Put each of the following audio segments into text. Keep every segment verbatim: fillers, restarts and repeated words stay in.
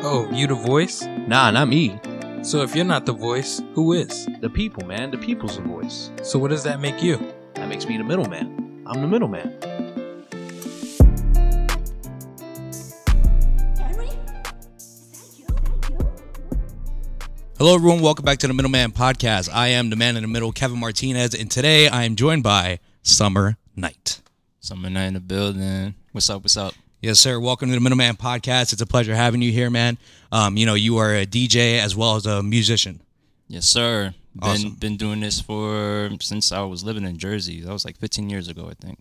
Oh, you the voice? Nah, not me. So if you're not the voice, who is? The people, man. The people's the voice. So what does that make you? That makes me the middleman. I'm the middleman. Henry? Is that you? Is that you? Hello, everyone. Welcome back to the Middleman Podcast. I am the man in the middle, Kevin Martinez, and today I am joined by Summer Knight. Summer Night in the building. What's up? What's up? Yes, sir. Welcome to the Middleman Podcast. It's a pleasure having you here, man. Um, you know, you are a D J as well as a musician. Yes, sir. Been Awesome. been doing this for since I was living in Jersey. That was like fifteen years ago, I think.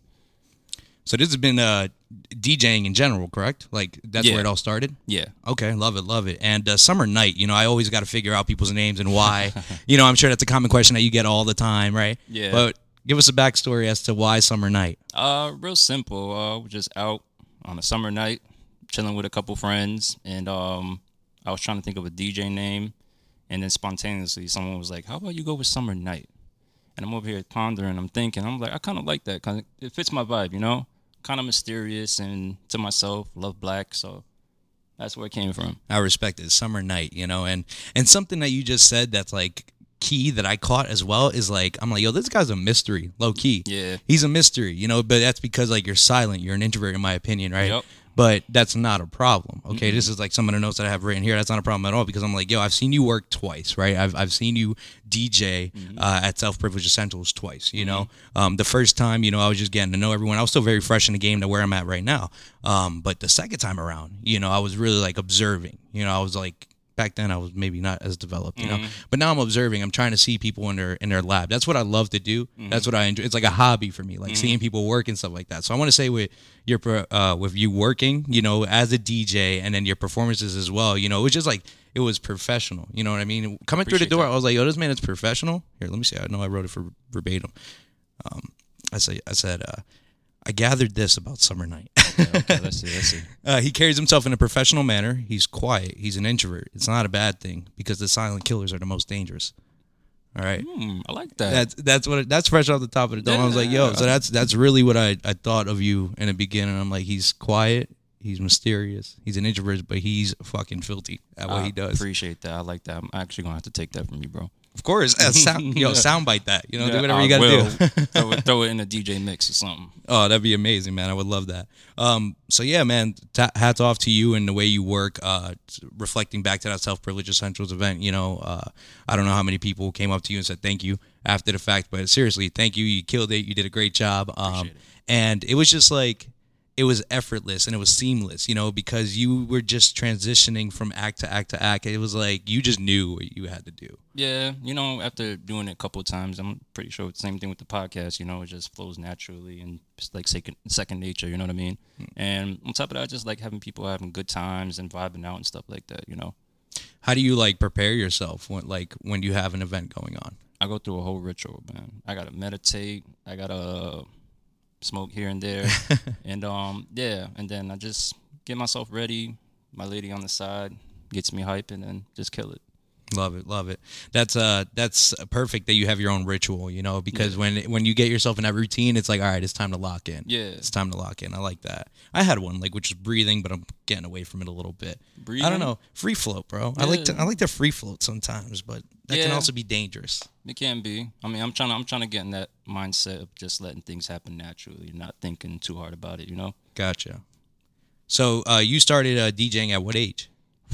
So this has been uh, DJing in general, correct? Like that's Yeah. where it all started? Yeah. Okay, love it, love it. And uh, Summer Knight, you know, I always got to figure out people's names and why. You know, I'm sure that's a common question that you get all the time, right? Yeah. But give us a backstory as to why Summer Knight. Uh, real simple. Uh, we're just out on a summer night, chilling with a couple friends, and um, I was trying to think of a D J name, and then spontaneously someone was like, "How about you go with Summer Night?" And I'm over here pondering. I'm thinking. I'm like, I kind of like that. Cause it fits my vibe, you know. Kind of mysterious and to myself, love black, so that's where it came from. I respect it. Summer Night, you know, and and something that you just said that's like key that I caught as well is like, I'm like, yo, this guy's a mystery, low key. Yeah. He's a mystery, you know, but that's because like you're silent. You're an introvert in my opinion, right? Yep. But that's not a problem. Okay. Mm-hmm. This is like some of the notes that I have written here. That's not a problem at all because I'm like, yo, I've seen you work twice, right? I've I've seen you D J mm-hmm. uh, at Self Privilege Essentials twice, you mm-hmm. know. Um, the first time, you know, I was just getting to know everyone. I was still very fresh in the game to where I'm at right now. Um, but the second time around, you know, I was really like observing. You know, I was like, back then I was maybe not as developed, you know, mm-hmm. but now I'm observing. I'm trying to see people in their in their lab. That's what I love to do. Mm-hmm. That's what I enjoy. It's like a hobby for me, like mm-hmm. seeing people work and stuff like that. So I want to say with your uh, with you working, you know, as a D J and then your performances as well, you know, it was just like it was professional. You know what I mean? Coming Appreciate through the door, that. I was like, yo, this man is professional. Here, let me see. I know I wrote it for verbatim. Um, I say I said uh, I gathered this about Summer Night. Okay, okay, let's see, let's see. Uh, he carries himself in a professional manner. He's quiet. He's an introvert. It's not a bad thing because the silent killers are the most dangerous. All right, Mm, I like that. that's that's what it, that's fresh off the top of the dome. Yeah. I was like, yo, so that's that's really what I, I thought of you in the beginning. I'm like, he's quiet. He's mysterious. He's an introvert, but he's fucking filthy at what I he does. Appreciate that. I like that. I'm actually gonna have to take that from you, bro. Of course, uh, sound, yo, soundbite that. You know, do whatever I you got to will. do. throw, it, throw it in a D J mix or something. Oh, that'd be amazing, man. I would love that. Um, so yeah, man, t- hats off to you and the way you work. Uh, reflecting back to that Self Privilege Essentials event, you know, uh, I don't know how many people came up to you and said thank you after the fact, but seriously, thank you. You killed it. You did a great job. Um, Appreciate it. And it was just like, it was effortless and it was seamless, you know, because you were just transitioning from act to act to act. It was like you just knew what you had to do. Yeah, you know, after doing it a couple of times, I'm pretty sure it's the same thing with the podcast. You know, it just flows naturally and it's like second second nature. You know what I mean? Mm. And on top of that, I just like having people having good times and vibing out and stuff like that. You know. How do you like prepare yourself when like when you have an event going on? I go through a whole ritual, man. I gotta meditate. I gotta smoke here and there, and um, yeah, and then I just get myself ready. My lady on the side gets me hype, and then just kill it. Love it, love it. That's uh, that's perfect that you have your own ritual, you know, because yeah. when when you get yourself in that routine, it's like, all right, it's time to lock in. Yeah, it's time to lock in. I like that. I had one like which is breathing, but I'm getting away from it a little bit. Breathing? I don't know, free float, bro. Yeah. I like to I like to free float sometimes, but that yeah. can also be dangerous. It can be. I mean, I'm trying to I'm trying to get in that mindset of just letting things happen naturally, not thinking too hard about it. You know. Gotcha. So uh, you started uh, DJing at what age?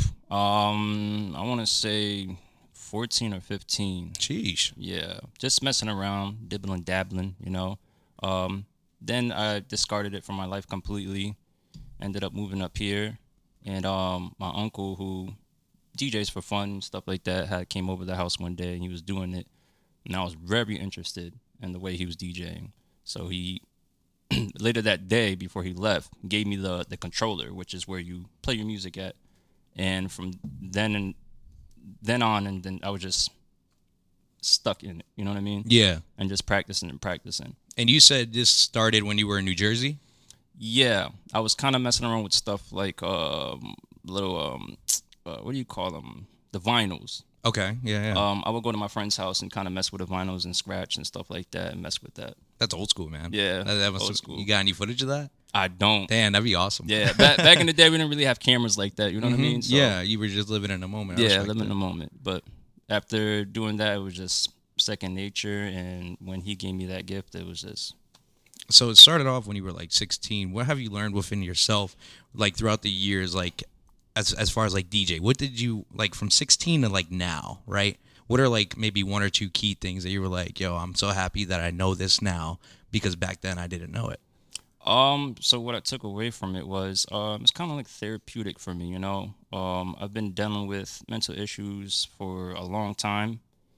Um, I want to say fourteen or fifteen. Sheesh. Yeah, just messing around, dibbling, dabbling, you know. Um, then I discarded it from my life completely. Ended up moving up here, and um, my uncle who D Js for fun, stuff like that, had came over the house one day and he was doing it, and I was very interested in the way he was DJing. So he later that day before he left gave me the the controller, which is where you play your music at. And from then and then on, and then I was just stuck in it. You know what I mean? Yeah. And just practicing and practicing. And you said this started when you were in New Jersey? Yeah, I was kind of messing around with stuff like um, little um, uh, what do you call them? The vinyls. Okay. Yeah. Yeah. Um, I would go to my friend's house and kind of mess with the vinyls and scratch and stuff like that, and mess with that. That's old school, man. Yeah, That, that must old have, school. You got any footage of that? I don't. Damn, that'd be awesome. Yeah, back back in the day, we didn't really have cameras like that. You know what I mean? So, yeah, you were just living in the moment. I yeah, respect living in it. the moment. But after doing that, it was just second nature. And when he gave me that gift, it was just So it started off when you were like sixteen. What have you learned within yourself, like throughout the years, like as as far as like D J? What did you like from sixteen to like now, right? What are like maybe one or two key things that you were like, yo, I'm so happy that I know this now because back then I didn't know it. Um, so what I took away from it was, um, it's kind of like therapeutic for me, you know. Um, I've been dealing with mental issues for a long time,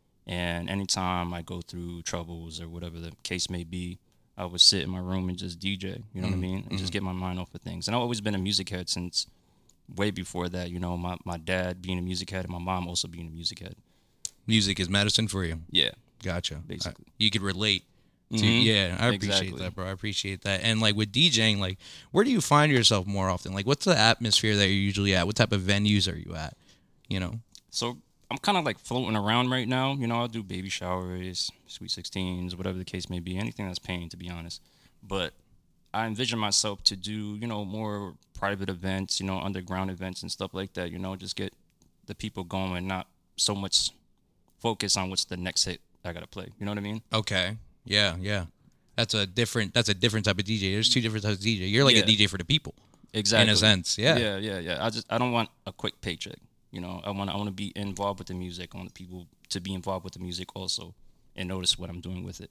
and anytime I go through troubles or whatever the case may be, I would sit in my room and just D J, you know what I mean, and just get my mind off of things. And I've always been a music head since way before that, you know, my, my dad being a music head and my mom also being a music head. Music is medicine for you. Yeah. Gotcha. Basically. I- you could relate. To, Mhm. Yeah, I appreciate Exactly. that, bro. I appreciate that. And like with DJing, like where do you find yourself more often? Like what's the atmosphere that you're usually at? What type of venues are you at? You know? So I'm kind of like floating around right now. You know, I'll do baby showers, sweet sixteens, whatever the case may be, anything that's paying, to be honest. But I envision myself to do, you know, more private events, you know, underground events and stuff like that. You know, just get the people going, not so much focus on what's the next hit I gotta play. You know what I mean? Okay. Yeah, yeah. That's a different that's a different type of D J. There's two different types of D J. You're like Yeah. a D J for the people. Exactly. In a sense. Yeah. Yeah, yeah, yeah. I just I don't want a quick paycheck. You know, I want I want to be involved with the music. I want people to be involved with the music also, and notice what I'm doing with it.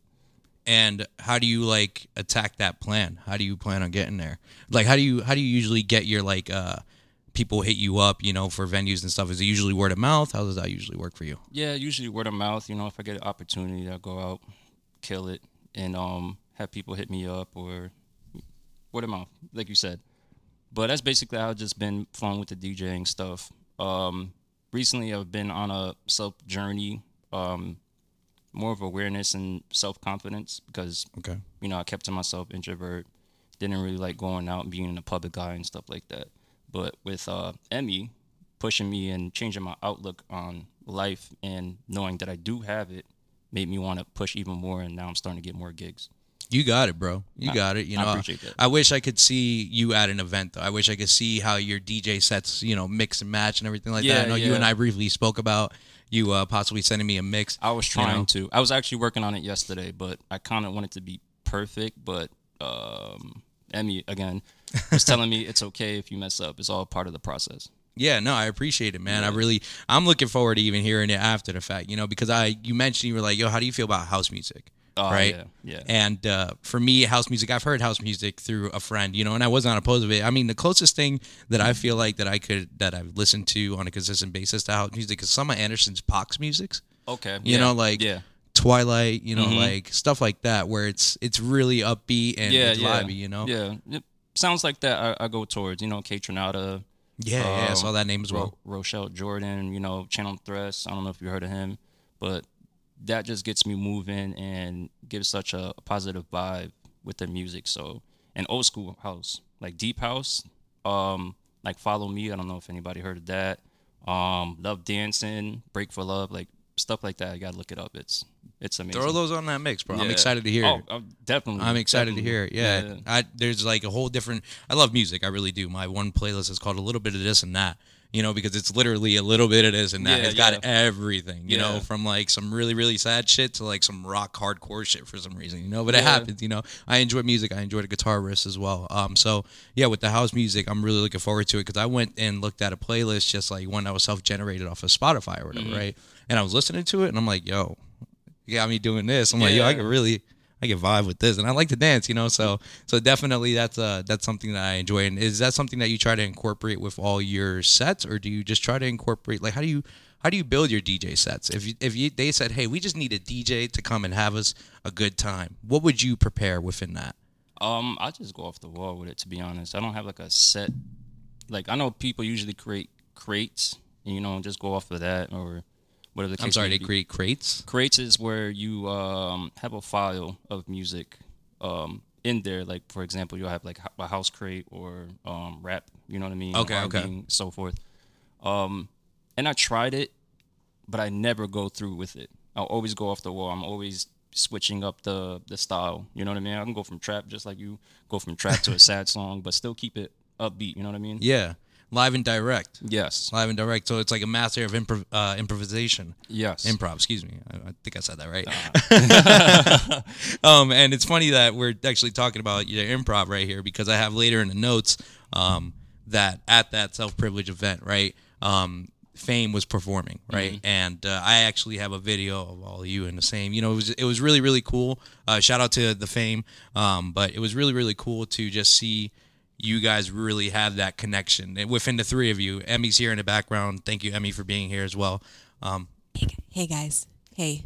And how do you like attack that plan? How do you plan on getting there? Like how do you how do you usually get your like uh people hit you up, you know, for venues and stuff? Is it usually word of mouth? How does that usually work for you? Yeah, usually word of mouth. You know, if I get an opportunity, I'll go out, kill it, and um have people hit me up or word of mouth, like you said. But that's basically how I've just been flowing with the DJing stuff. Um, recently, I've been on a self journey, um, more of awareness and self confidence because Okay. you know I kept to myself, introvert, didn't really like going out and being in a public eye and stuff like that. But with uh, Emmy pushing me and changing my outlook on life and knowing that I do have it, made me want to push even more. And now I'm starting to get more gigs. You got it, bro. You I- got it. You I know, appreciate that. I wish I could see you at an event, though. I wish I could see how your D J sets, you know, mix and match and everything like that. Yeah, I know you yeah. and I briefly spoke about you uh, possibly sending me a mix. I was you know? trying to. I was actually working on it yesterday, but I kind of wanted to be perfect. But um, Emmy again was telling me it's okay if you mess up. It's all part of the process. Yeah, no, I appreciate it, man. I really, I'm looking forward to even hearing it after the fact, you know, because I, you mentioned you were like, yo, how do you feel about house music? Oh, right? yeah, yeah. And uh, for me, house music, I've heard house music through a friend, you know, and I was not opposed to it. I mean, the closest thing that I feel like that I could, that I've listened to on a consistent basis to house music is some of Anderson's Pox musics. Okay. You yeah, know, like yeah, Twilight, you know, Mhm. like stuff like that, where it's it's really upbeat and yeah, it's yeah. lively, you know? Yeah, it sounds like that. I, I go towards you know Kate Trinata, Yeah, yeah, I Um, saw that name as well. Ro- Rochelle Jordan, you know, Channel Thrust. I don't know if you heard of him, but that just gets me moving and gives such a positive vibe with the music. So, and old school house, like deep house, um, like Follow Me. I don't know if anybody heard of that. Um, Love Dancing, Break for Love, like stuff like that. You gotta look it up. It's it's amazing. Throw those on that mix, bro. I'm Yeah. excited to hear Oh, it. I'm definitely. I'm excited definitely. to hear it. Yeah, I, there's like a whole different. I love music. I really do. My one playlist is called a little bit of this and that. You know, because it's literally a little bit of this and that. Yeah, It's got yeah. everything. You know, Yeah. from like some really really sad shit to like some rock hardcore shit for some reason. You know, but it Yeah. happens. You know, I enjoy music. I enjoy the guitar riffs as well. Um, so yeah, with the house music, I'm really looking forward to it because I went and looked at a playlist just like one that was self generated off of Spotify or whatever, Mm-hmm. right? And I was listening to it and I'm like, yo, you got me doing this. I'm like, yo, I Yeah. could really. I can vibe with this, and I like to dance, you know. So, so definitely that's uh that's something that I enjoy. And is that something that you try to incorporate with all your sets, or do you just try to incorporate like how do you how do you build your D J sets? If you, if you they said, hey, we just need a D J to come and have us a good time, what would you prepare within that? Um, I just go off the wall with it. To be honest, I don't have like a set. Like I know people usually create crates, and, you know, just go off of that or whatever the case. I'm sorry, may they be. create crates. Crates is where you um have a file of music um in there. Like for example, you'll have like a house crate or um rap. You know what I mean? Okay, R and B, okay. so forth. Um, and I tried it, but I never go through with it. I'll always go off the wall. I'm always switching up the the style. You know what I mean? I can go from trap just like you go from trap to a sad song, but still keep it upbeat. You know what I mean? Yeah, live and direct. Yes. Live and direct. So it's like a master of improv, uh, improvisation. Yes. Improv, excuse me. I, I think I said that right. um, and it's funny that we're actually talking about your improv right here because I have later in the notes um, that at that self-privilege event, right, um, Fame was performing, right? Mm-hmm. And uh, I actually have a video of all of you in the same. You know, it was it was really, really cool. Uh, shout out to the Fame. Um, but it was really, really cool to just see you guys really have that connection and within the three of you. Emmy's here in the background. Thank you, Emmy, for being here as well. Um, Hey, hey guys. Hey.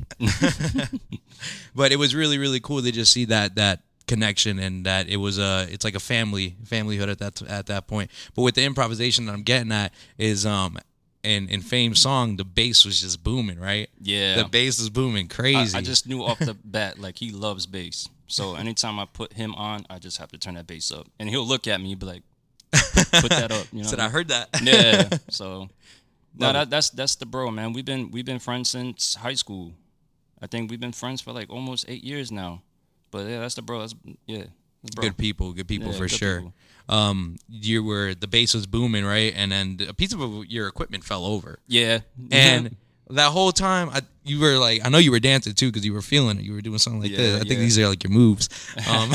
but it was really, really cool to just see that that connection and that it was a it's like a family familyhood at that at that point. But with the improvisation that I'm getting at is um in in Fame's song, the bass was just booming, right? Yeah. The bass was booming crazy. I, I just knew off the bat, like, he loves bass. So anytime I put him on, I just have to turn that bass up. And he'll look at me and be like, put that up. You know? Said I heard that. Yeah. So no, that, that's that's the bro, man. We've been we've been friends since high school. I think we've been friends for like almost eight years now. But yeah, that's the bro. That's yeah. That's bro. Good people, good people Yeah, for good sure. people. Um, you were the bass was booming, right? And then a piece of your equipment fell over. Yeah. And that whole time, I, you were like, I know you were dancing too because you were feeling it. You were doing something like Yeah, this. I think yeah. these are like your moves. Um,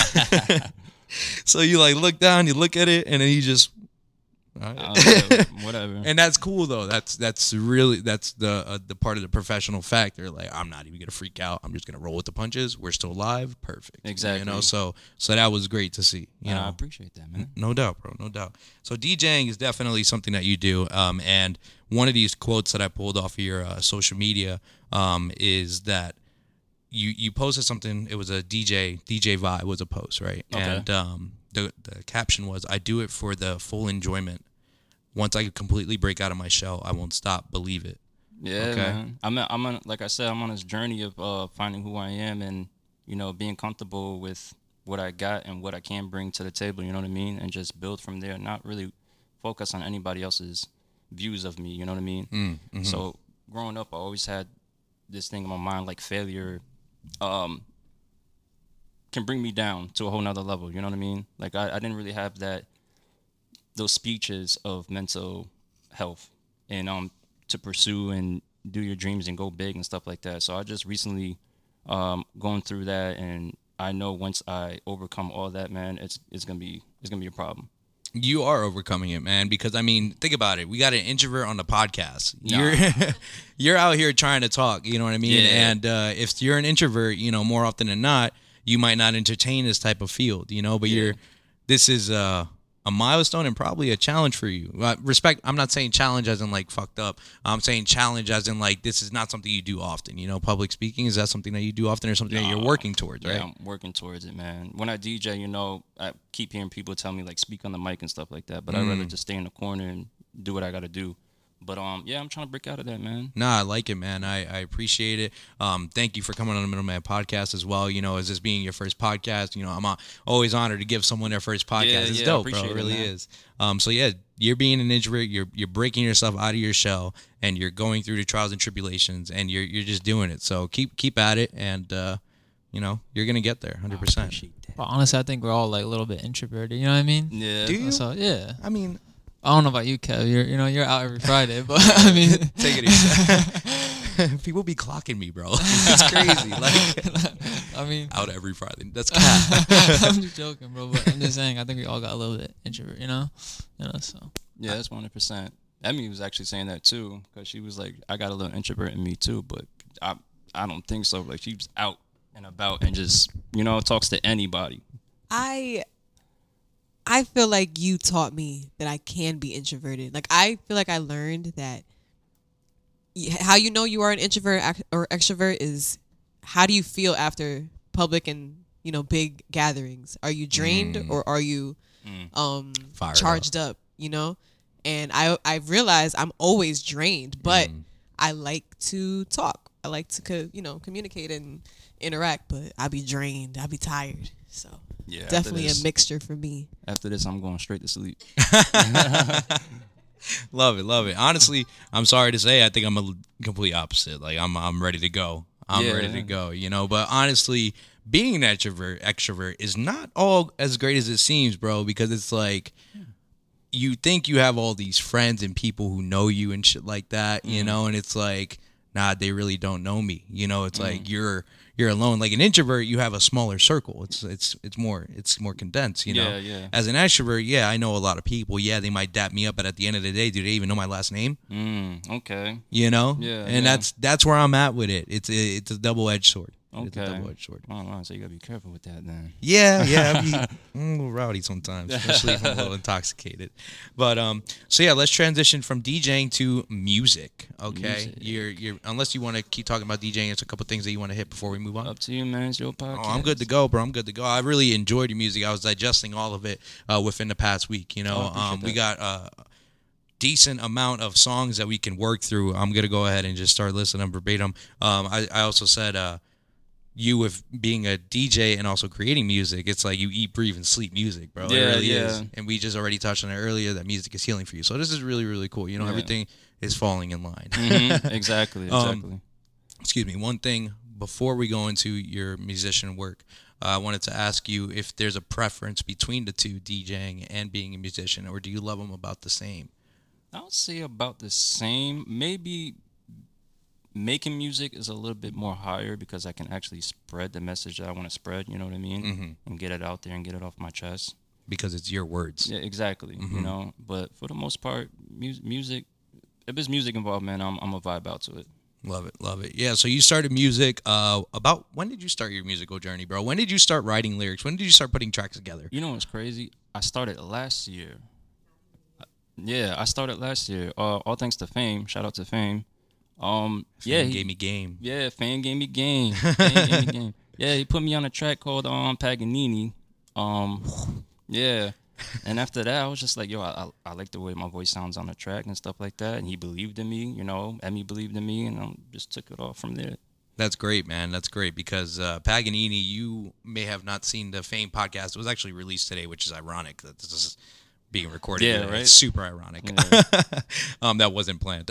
so you like look down, you look at it, and then you just. All right. Uh, yeah, whatever. And that's cool though. That's that's really that's the uh, the part of the professional factor. Like I'm not even gonna freak out. I'm just gonna roll with the punches. We're still live. Perfect. Exactly. You know. So so that was great to see. You Uh, know. I appreciate that, man. No doubt, bro. No doubt. So DJing is definitely something that you do. Um, and one of these quotes that I pulled off of your uh, social media um, is that you you posted something. It was a D J D J Vibe was a post, right? Okay. And um, the the caption was, "I do it for the full enjoyment. Once I completely break out of my shell, I won't stop. Believe it." Yeah, Okay. man. I'm a, I'm on, like I said, I'm on this journey of uh, finding who I am and, you know, being comfortable with what I got and what I can bring to the table, you know what I mean? And just build from there, not really focus on anybody else's views of me, you know what I mean? Mm, mhm. So growing up, I always had this thing in my mind, like failure um, can bring me down to a whole nother level, you know what I mean? Like I, I didn't really have that, those speeches of mental health and um to pursue and do your dreams and go big and stuff like that. So I just recently um going through that, and I know once I overcome all that, man, it's it's gonna be it's gonna be a problem. You are overcoming it, man. Because I mean, think about it. We got an introvert on the podcast. Nah. You're you're out here trying to talk. You know what I mean? Yeah. And uh, if you're an introvert, you know, more often than not, you might not entertain this type of field. You know, but Yeah. you're this is uh, a milestone and probably a challenge for you. Uh, respect. I'm not saying challenge as in like fucked up. I'm saying challenge as in like this is not something you do often. You know, public speaking, is that something that you do often or something that you're Nah. working towards, right? Yeah, I'm working towards it, man. When I D J, you know, I keep hearing people tell me like speak on the mic and stuff like that, but I'd Mm. rather just stay in the corner and do what I gotta do. But um, yeah, I'm trying to break out of that, man. Nah, I like it, man. I, I appreciate it. Um, thank you for coming on the Middleman podcast as well. You know, as this being your first podcast, you know, I'm uh, always honored to give someone their first podcast. Yeah, it's yeah, I dope, bro. appreciate It it, really man. is. Um, so yeah, you're being an introvert. You're you're breaking yourself out of your shell, and you're going through the trials and tribulations, and you're you're just doing it. So keep keep at it, and uh, you know, you're gonna get there, hundred percent. Appreciate that. Well, honestly, I think we're all like a little bit introverted. You know what I mean? Yeah. Do you? So yeah, I mean, I don't know about you, Kev. You're you know you're out every Friday, but I mean, take it easy. People be clocking me, bro. It's crazy. Like I mean, out every Friday. That's cap. I'm just joking, bro. But I'm just saying, I think we all got a little bit introvert. You know, you know. So Yeah, that's one hundred percent. Emmy was actually saying that too, because she was like, I got a little introvert in me too, but I I don't think so. Like, she's out and about and just, you know, talks to anybody. I I feel like you taught me that I can be introverted. Like I feel like I learned that y- how you know you are an introvert ac- or extrovert is how do you feel after public and, you know, big gatherings? Are you drained Mm. or are you Mm. um Fired charged up, you know? And I I realized I'm always drained, but Mm. I like to talk. I like to co- you know, communicate and interact, but I be drained. I be tired. So Yeah, after definitely a this- mixture for me. After this, I'm going straight to sleep. Love it, love it. Honestly, I'm sorry to say, I think I'm a l- complete opposite. Like I'm, I'm ready to go. I'm Yeah. ready to go, you know. But honestly, being an extrovert, extrovert is not all as great as it seems, bro. Because it's like you think you have all these friends and people who know you and shit like that, you know, and it's like, nah, they really don't know me. You know, it's like you're you're alone. Like an introvert, you have a smaller circle. It's it's it's more it's more condensed, you know. Yeah, yeah. As an extrovert, yeah, I know a lot of people. Yeah, they might dap me up, but at the end of the day, do they even know my last name? Mm, okay. You know? Yeah, And yeah. that's that's where I'm at with it. It's a, it's a double edged sword. It's a Okay. double edged sword. Oh, wow, so you gotta be careful with that then. Yeah, yeah, I mean, I'm a little rowdy sometimes, especially if I'm a little intoxicated. But um, so yeah, let's transition from DJing to music. Okay, Music. you're you're unless you want to keep talking about DJing, there's a couple things that you want to hit before we move on. Up to you, man. It's your podcast. Oh, I'm good to go, bro. I'm good to go. I really enjoyed your music. I was digesting all of it uh, within the past week. You know, Oh, I appreciate um, we that. got a decent amount of songs that we can work through. I'm gonna go ahead and just start listening verbatim. Um, I, I also said, uh, you with being a D J and also creating music, it's like you eat, breathe, and sleep music, bro. It Yeah, really yeah. is. And we just already touched on it earlier that music is healing for you. So this is really, really cool. You know, Yeah. everything is falling in line. Mhm, Exactly. Um, Exactly. Excuse me. One thing before we go into your musician work, uh, I wanted to ask you if there's a preference between the two, DJing and being a musician, or do you love them about the same? I'll say about the same. Maybe making music is a little bit more higher because I can actually spread the message that I want to spread. You know what I mean? Mhm. And get it out there and get it off my chest. Because it's your words. Yeah, exactly. Mm-hmm. You know, but for the most part, mu- music. If there's music involved, man, I'm I'm a vibe out to it. Love it, love it. Yeah, so you started music. Uh, about when did you start your musical journey, bro? When did you start writing lyrics? When did you start putting tracks together? You know what's crazy? I started last year. Yeah, I started last year. Uh, all thanks to Fame. Shout out to Fame. Um, yeah, Fame he, gave me game. yeah, Fame gave me game. Fame gave me game. Yeah, he put me on a track called um Paganini. Um, yeah, and after that, I was just like, yo, I, I I like the way my voice sounds on the track and stuff like that. And he believed in me, you know. Emmy believed in me, and I just took it off from there. That's great, man. That's great because uh, Paganini, you may have not seen the Fame podcast. It was actually released today, which is ironic that this is being recorded. Yeah, today. right? It's super ironic. um, that wasn't planned.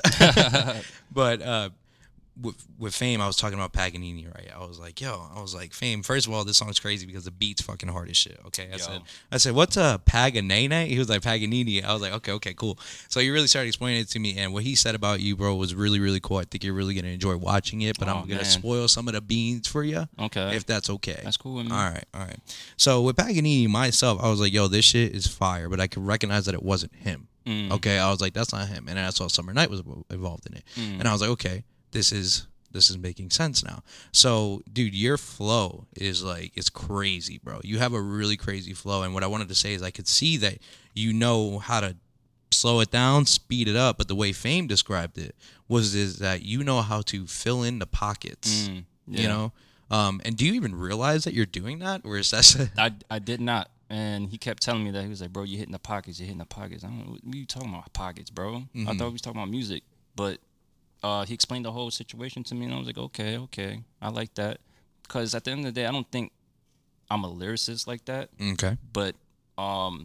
But uh, with, with Fame, I was talking about Paganini, right? I was like, yo, I was like, Fame, first of all, this song's crazy because the beat's fucking hard as shit, okay? I Yo. said, I said, what's a Paganini? He was like, Paganini. I was like, okay, okay, cool. So he really started explaining it to me, and what he said about you, bro, was really, really cool. I think you're really going to enjoy watching it, but Oh, I'm going to man. spoil some of the beans for you. Okay, If that's okay. that's cool with me. All right, all right. So with Paganini, myself, I was like, yo, this shit is fire, but I could recognize that it wasn't him. Mm. Okay, I was like, that's not him. And then I saw Summer Night was involved in it. Mm. And I was like, okay, this is this is making sense now. So, dude, your flow is like it's crazy, bro. You have a really crazy flow. And what I wanted to say is I could see that you know how to slow it down, speed it up, but the way Fame described it was is that you know how to fill in the pockets. Mm, You yeah. know? Um, and do you even realize that you're doing that? Or is that I, I did not. And he kept telling me that. He was like, bro, you're hitting the pockets. You're hitting the pockets. I don't know. What are you talking about, pockets, bro? I thought we was talking about music. But uh, he explained the whole situation to me, and I was like, okay, okay. I like that. Because at the end of the day, I don't think I'm a lyricist like that. okay? But um,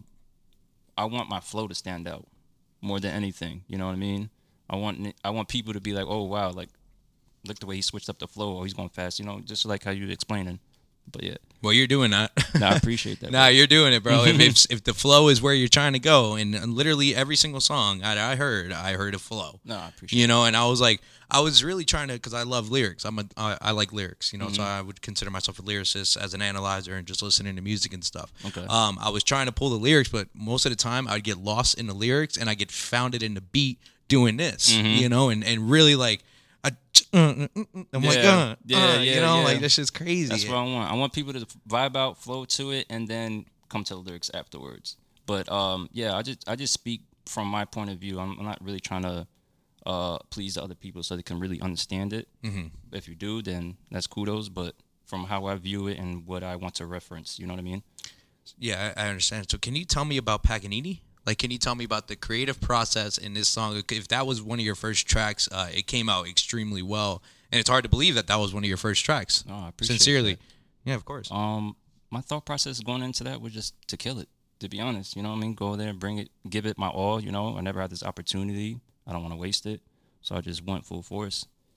I want my flow to stand out more than anything. You know what I mean? I want I want people to be like, oh, wow, like, look the way he switched up the flow. Oh, he's going fast. You know, just like how you explaining. But, yeah. Well, you're doing that. No, I appreciate that. Nah, you're doing it, bro. if, if if the flow is where you're trying to go, and, and literally every single song I, I heard, I heard a flow. No, I appreciate You know, and I was like, I was really trying to, because I love lyrics. I'm a, I, I like lyrics, you know, Mm-hmm. so I would consider myself a lyricist as an analyzer and just listening to music and stuff. Okay. Um, I was trying to pull the lyrics, but most of the time I'd get lost in the lyrics and I get founded in the beat doing this, Mm-hmm. you know, and, and really like, I, I'm like, Yeah. uh, Yeah, uh, yeah, you know, yeah. like this shit's crazy. That's what I want. I want people to vibe out, flow to it, and then come to the lyrics afterwards. But um, yeah, I just I just speak from my point of view. I'm, I'm not really trying to uh, please the other people so they can really understand it. Mm-hmm. If you do, then that's kudos. But from how I view it and what I want to reference, you know what I mean? Yeah, I I understand. So, can you tell me about Paganini? Like, can you tell me about the creative process in this song? If that was one of your first tracks, uh, it came out extremely well, and it's hard to believe that that was one of your first tracks. No, I appreciate Sincerely, that. yeah, of course. Um, my thought process going into that was just to kill it. To be honest, you know what I mean? Go there and bring it, give it my all. You know, I never had this opportunity. I don't want to waste it, so I just went full force.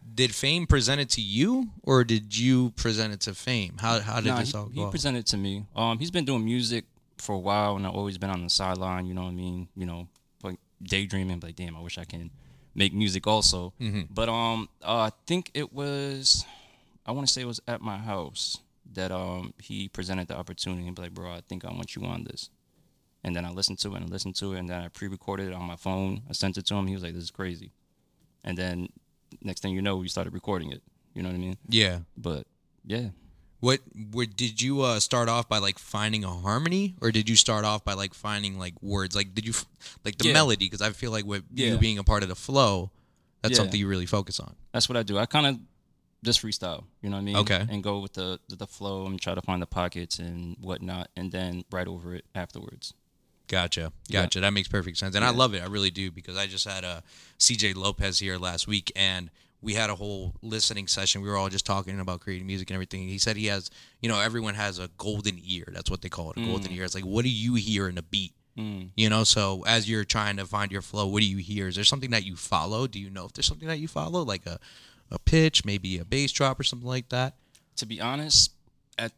did Fame present it to you, or did you present it to Fame? How how did Nah, this he, all he go? presented it to me. Um, he's been doing music for a while, and I've always been on the sideline. You know what I mean? You know, like daydreaming, like damn, I wish I can make music also. Mm-hmm. But um, uh, I think it was, I want to say it was at my house that um he presented the opportunity. He'd be like, bro, I think I want you on this. And then I listened to it and listened to it, and then I pre-recorded it on my phone. I sent it to him. He was like, this is crazy. And then next thing you know, we started recording it. You know what I mean? Yeah. But yeah. What, what did you uh, start off by like finding a harmony, or did you start off by like finding like words? Like, did you f- like the Yeah. melody? Because I feel like with you Yeah. being a part of the flow, that's Yeah. something you really focus on. That's what I do. I kind of just freestyle, you know what I mean? Okay. And go with the, the the flow and try to find the pockets and whatnot, and then write over it afterwards. Gotcha, Yeah. gotcha. That makes perfect sense, and I Yeah. love it. I really do, because I just had a C J Lopez here last week, and we had a whole listening session. We were all just talking about creating music and everything. He said he has, you know, everyone has a golden ear. That's what they call it, a golden ear. It's like, what do you hear in a beat? Mm. You know, so as you're trying to find your flow, what do you hear? Is there something that you follow? Do you know if there's something that you follow, like a, a pitch, maybe a bass drop or something like that? To be honest, at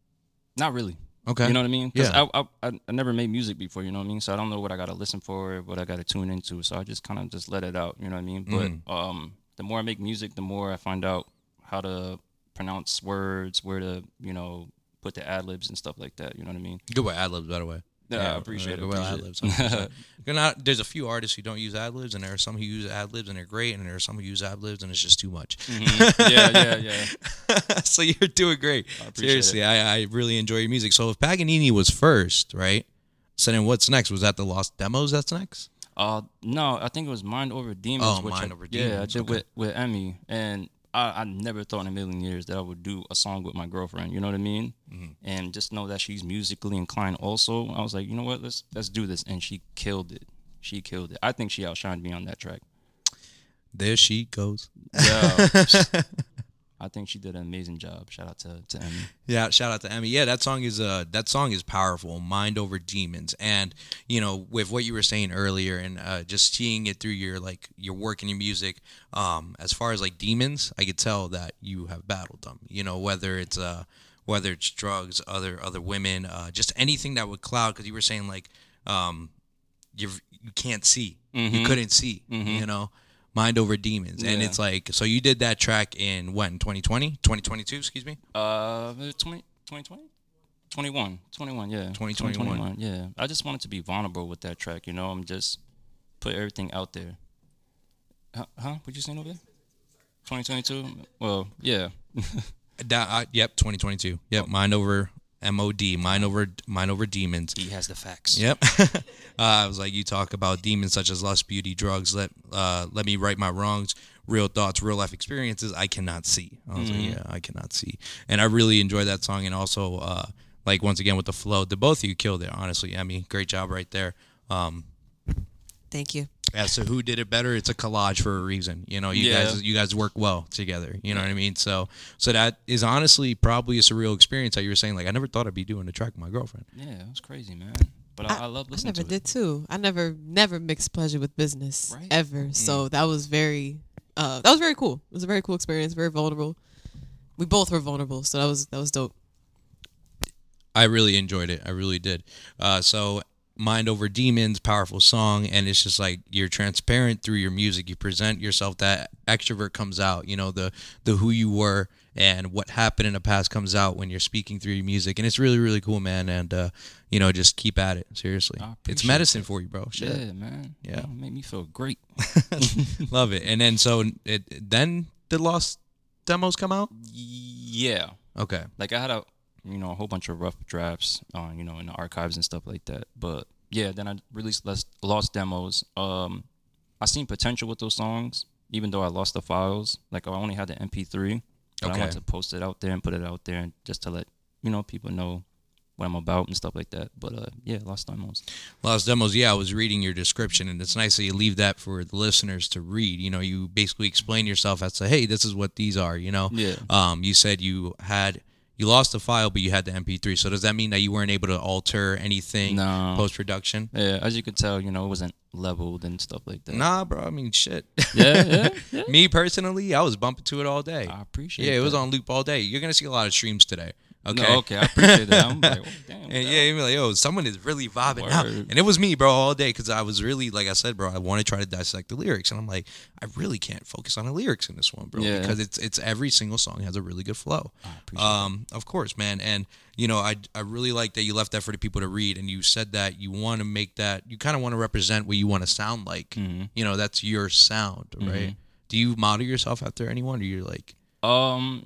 not really. Okay. You know what I mean? Because Yeah. I, I I never made music before. You know what I mean? So I don't know what I got to listen for, what I got to tune into. So I just kind of just let it out. You know what I mean? Mm. But um, the more I make music, the more I find out how to pronounce words, where to you know put the ad libs and stuff like that. You know what I mean? Good with ad libs, by the way. Yeah, I appreciate it, Good with appreciate ad libs. it. one hundred percent. You're not, there's a few artists who don't use ad libs, and there are some who use ad libs and they're great, and there are some who use ad libs and it's just too much. Mhm. Yeah, yeah, yeah. So you're doing great. I appreciate Seriously, it. I, I really enjoy your music. So if Paganini was first, right? So then what's next? Was that the Lost Demos that's next? Uh, no, I think it was Mind Over Demons. Oh, which Mind I, Over Yeah, I Demons, did okay. with with Emmy, and I, I never thought in a million years that I would do a song with my girlfriend. You know what I mean? Mm-hmm. And just know that she's musically inclined. Also, I was like, you know what? Let's let's do this, and she killed it. She killed it. I think she outshined me on that track. There she goes. Yeah. I think she did an amazing job. Shout out to, to Emmy. Yeah, shout out to Emmy. Yeah, that song is uh that song is powerful. Mind Over Demons, and you know, with what you were saying earlier, and uh, just seeing it through your like your work and your music. Um, as far as like demons, I could tell that you have battled them. You know, whether it's uh whether it's drugs, other other women, uh, just anything that would cloud. Because you were saying like um you you can't see, you Mhm. couldn't see, Mhm. you know. Mind Over Demons, and Yeah. it's like, so you did that track in when, twenty twenty, twenty twenty-two, excuse me. Uh, twenty, twenty twenty? twenty-one. twenty-one, yeah. twenty twenty-one. Yeah. I just wanted to be vulnerable with that track, you know? I'm just put everything out there. Huh? huh? What'd you say over there? twenty twenty-two? Well, yeah. That, uh, yep, twenty twenty-two. Yep, Mind Over M O D, Mind Over Mind Over Demons. He has the facts. Yep. uh, I was like, you talk about demons such as lust, beauty, drugs. Let uh, let me right my wrongs. Real thoughts, real life experiences. I cannot see. I was like, yeah, I cannot see. And I really enjoyed that song. And also, uh, like once again with the flow, the both of you killed it. Honestly, Emmy, great job right there. Um, Thank you. As to who did it better, it's a collage for a reason. You know, you Yeah. guys you guys work well together. You know what I mean? So so that is honestly probably a surreal experience that you were saying. Like, I never thought I'd be doing a track with my girlfriend. Yeah, it was crazy, man. But I, I, love I listening never to did it. too. I never never mixed pleasure with business Right. ever. So that was very uh that was very cool. It was a very cool experience, very vulnerable. We both were vulnerable, so that was that was dope. I really enjoyed it. I really did. Uh, so Mind Over Demons, powerful song, and it's just like you're transparent through your music. You present yourself, that extrovert comes out, you know, the the who you were and what happened in the past comes out when you're speaking through your music, and it's really really cool, man. And uh, you know, just keep at it. Seriously, I it's appreciate medicine for you, bro. Shit. Yeah, man. Yeah. Oh, make me feel great. Love it. And then so it then did Lost Demos come out? Yeah. Okay. Like I had a you know a whole bunch of rough drafts on you know in the archives and stuff like that. But yeah, then I released Lost, lost Demos. Um, I seen potential with those songs, even though I lost the files. Like I only had the M P three. But Okay. I wanted to post it out there and put it out there, and just to let you know people know what I'm about and stuff like that. But uh, yeah, Lost Demos. Lost Demos, yeah, I was reading your description, and it's nice that you leave that for the listeners to read. You know, you basically explain yourself as to, hey, this is what these are, you know? Yeah. Um, you said you had, you lost the file, but you had the M P three. So does that mean that you weren't able to alter anything No. post production? Yeah, as you could tell, you know, it wasn't leveled and stuff like that. Nah, bro. I mean, shit. Yeah, yeah, yeah. Me personally, I was bumping to it all day. I appreciate Yeah, it was that. on loop all day. You're gonna see a lot of streams today. Okay. No, okay, I appreciate that. I'm like, oh, damn. And yeah, you'd be like, yo, someone is really vibing out. Word. And it was me, bro, all day because I was really, like I said, bro, I want to try to dissect the lyrics. And I'm like, I really can't focus on the lyrics in this one, bro, Yeah. because it's it's every single song has a really good flow. I appreciate Um, of course, man. And, you know, I, I really like that you left that for the people to read. And you said that you want to make that, you kind of want to represent what you want to sound like. Mhm. You know, that's your sound, right? Mhm. Do you model yourself after anyone or you're like, Um,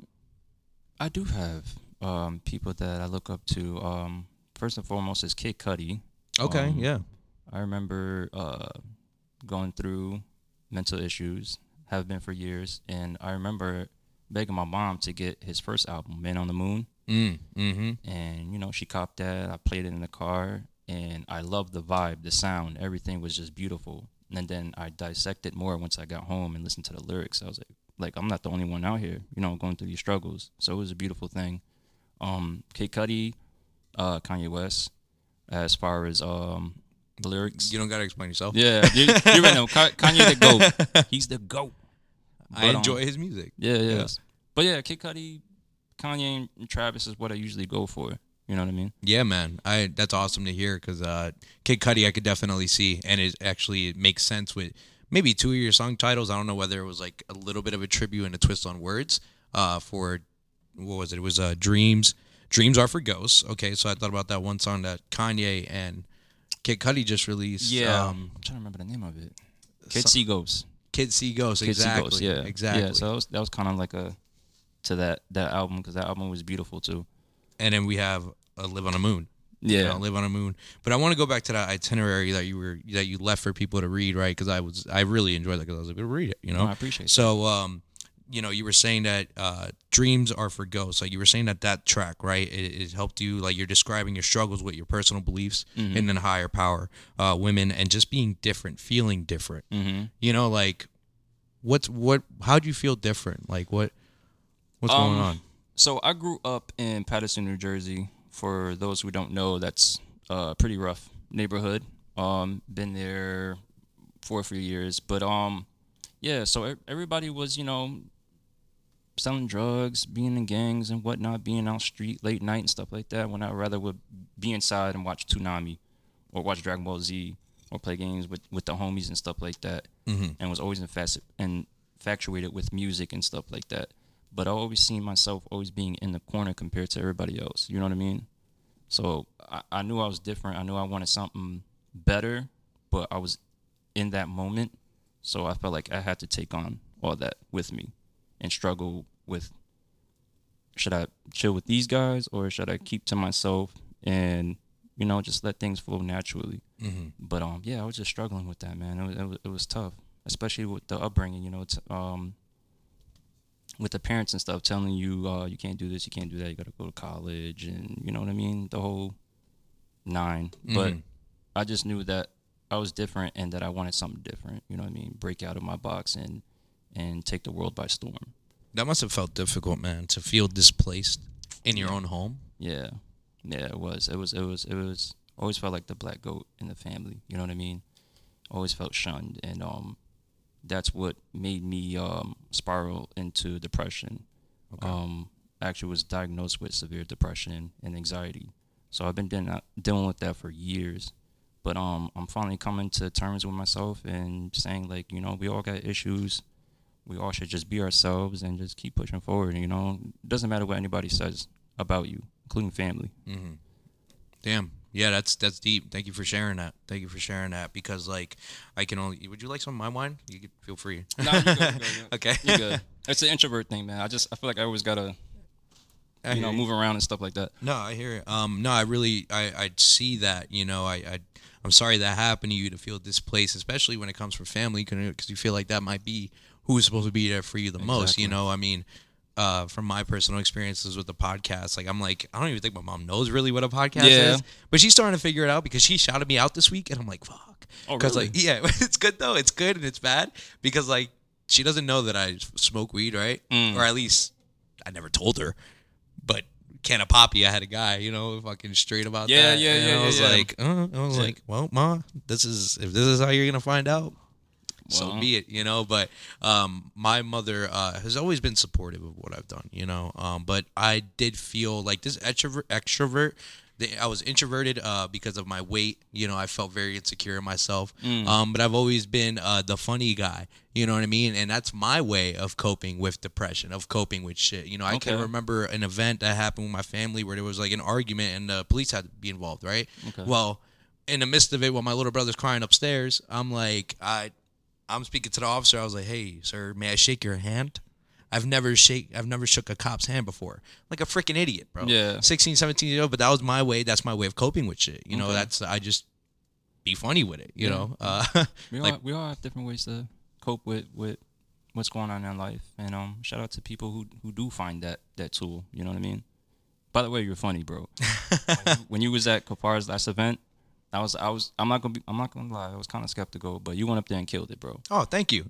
I do have um people that I look up to. Um, first and foremost is Kid Cudi. okay, Um, yeah. I remember uh going through mental issues, have been for years, and I remember begging my mom to get his first album, Man on the Moon, Mm, mm-hmm. and you know she copped that. I played it in the car, and I loved the vibe, the sound, everything was just beautiful. And then I dissected more once I got home and listened to the lyrics. I was like, like I'm not the only one out here, you know, going through these struggles. So it was a beautiful thing. Um, Kid Cudi, uh, Kanye West, as far as um the lyrics. You don't got to explain yourself. Yeah, you, you already know Ka- Kanye the GOAT. He's the GOAT. I But, um, enjoy his music. Yeah, yeah. Yes. But yeah, Kid Cudi, Kanye, and Travis is what I usually go for. You know what I mean? Yeah, man. I that's awesome to hear because uh, Kid Cudi I could definitely see, and it actually it makes sense with maybe two of your song titles. I don't know whether it was like a little bit of a tribute and a twist on words. Uh, for what was it? It was uh, Dreams. Dreams are for ghosts. Okay, so I thought about that one song that Kanye and Kid Cudi just released. Yeah. um, I'm trying to remember the name of it. Kid so- See Ghosts. Kid See Ghosts. Kid See Exactly. Ghosts, yeah. exactly. Yeah, so that was, that was kind of like a, to that, that album, because that album was beautiful too. And then we have uh, Live on a Moon. Yeah. You know, Live on a Moon. But I want to go back to that itinerary that you were that you left for people to read, right? Because I was I really enjoyed that because I was able to read it. You know, No, I appreciate So, um, you know, you were saying that uh, dreams are for ghosts. Like you were saying that that track, right? It, it helped you. Like you're describing your struggles with your personal beliefs Mhm. and then higher power, uh, women, and just being different, feeling different. Mm-hmm. You know, like what's what? How do you feel different? Like what? What's going Um, on? So I grew up in Paterson, New Jersey. For those who don't know, that's a pretty rough neighborhood. Um, been there for a few years, but um, yeah. So e- everybody was, you know, selling drugs, being in gangs and whatnot, being out street late night and stuff like that. When I rather would be inside and watch Toonami, or watch Dragon Ball Z, or play games with with the homies and stuff like that. Mm-hmm. And was always infas- infatuated with music and stuff like that. But I always seen myself always being in the corner compared to everybody else. You know what I mean? So I, I knew I was different. I knew I wanted something better, but I was in that moment. So I felt like I had to take on all that with me and struggle with, should I chill with these guys or should I keep to myself and, you know, just let things flow naturally? Mm-hmm. But um, yeah, I was just struggling with that, man. It was, it was, it was tough, especially with the upbringing. You know, it's um, with the parents and stuff telling you, uh, you can't do this, you can't do that, you got to go to college, and you know what I mean, the whole nine. But Mhm. I just knew that I was different and that I wanted something different. You know what I mean? Break out of my box and and take the world by storm. That must have felt difficult, man, to feel displaced in your own home. Yeah, yeah, it was. It was. It was. It was. Always felt like the black goat in the family. You know what I mean? Always felt shunned, and um, that's what made me um spiral into depression. Okay. Um, actually was diagnosed with severe depression and anxiety. So I've been dealing dealing with that for years. But um, I'm finally coming to terms with myself and saying, like, you know, we all got issues. We all should just be ourselves and just keep pushing forward. You know, it doesn't matter what anybody says about you, including family. Mm-hmm. Damn. Yeah, that's that's deep. Thank you for sharing that. Thank you for sharing that because, like, I can only. Would you like some of my wine? You could feel free. No, you're good, you're good, you're- Okay. You're good. It's an introvert thing, man. I just I feel like I always gotta, I you know, hear move around and stuff like that. No, I hear it. Um, no, I really, I, I see that. You know, I, I, I'm sorry that happened to you to feel displaced, especially when it comes from family, because you feel like that might be who is supposed to be there for you the most. You Exactly. know, I mean, uh, from my personal experiences with the podcast, like I'm like, I don't even think my mom knows really what a podcast Yeah. is, but she's starting to figure it out because she shouted me out this week, and I'm like, fuck. Oh, Because really? like, yeah, it's good though. It's good and it's bad because like she doesn't know that I smoke weed, right? Mm. Or at least I never told her, but can of poppy. I had a guy, you know, fucking straight about Yeah, that. yeah, and yeah, I was yeah, yeah. like, uh, I was Yeah. like, well, ma, this is if this is how you're gonna find out. So Well. be it, you know. But um, my mother uh, has always been supportive of what I've done, you know. Um, but I did feel like this extrovert. extrovert the- I was introverted uh, because of my weight. You know, I felt very insecure in myself. Mm. Um, but I've always been uh, the funny guy. You know what I mean? And that's my way of coping with depression, of coping with shit. You know, I can Okay. remember an event that happened with my family where there was like an argument and the police had to be involved, right? Okay. Well, in the midst of it, while my little brother's crying upstairs, I'm like, I, I'm speaking to the officer. I was like, "Hey, sir, may I shake your hand?" I've never shake, I've never shook a cop's hand before. Like a freaking idiot, bro. Yeah. sixteen, seventeen years old, but that was my way. That's my way of coping with shit. You know, Okay. that's I just be funny with it. You Yeah. know, uh, We all like we all have different ways to cope with, with what's going on in life, and um, shout out to people who who do find that that tool. You know what I mean? By the way, you're funny, bro. when, you, when you was at Kafar's last event, I was I was I'm not gonna be I'm not gonna lie, I was kind of skeptical, but you went up there and killed it, bro. Oh, thank you.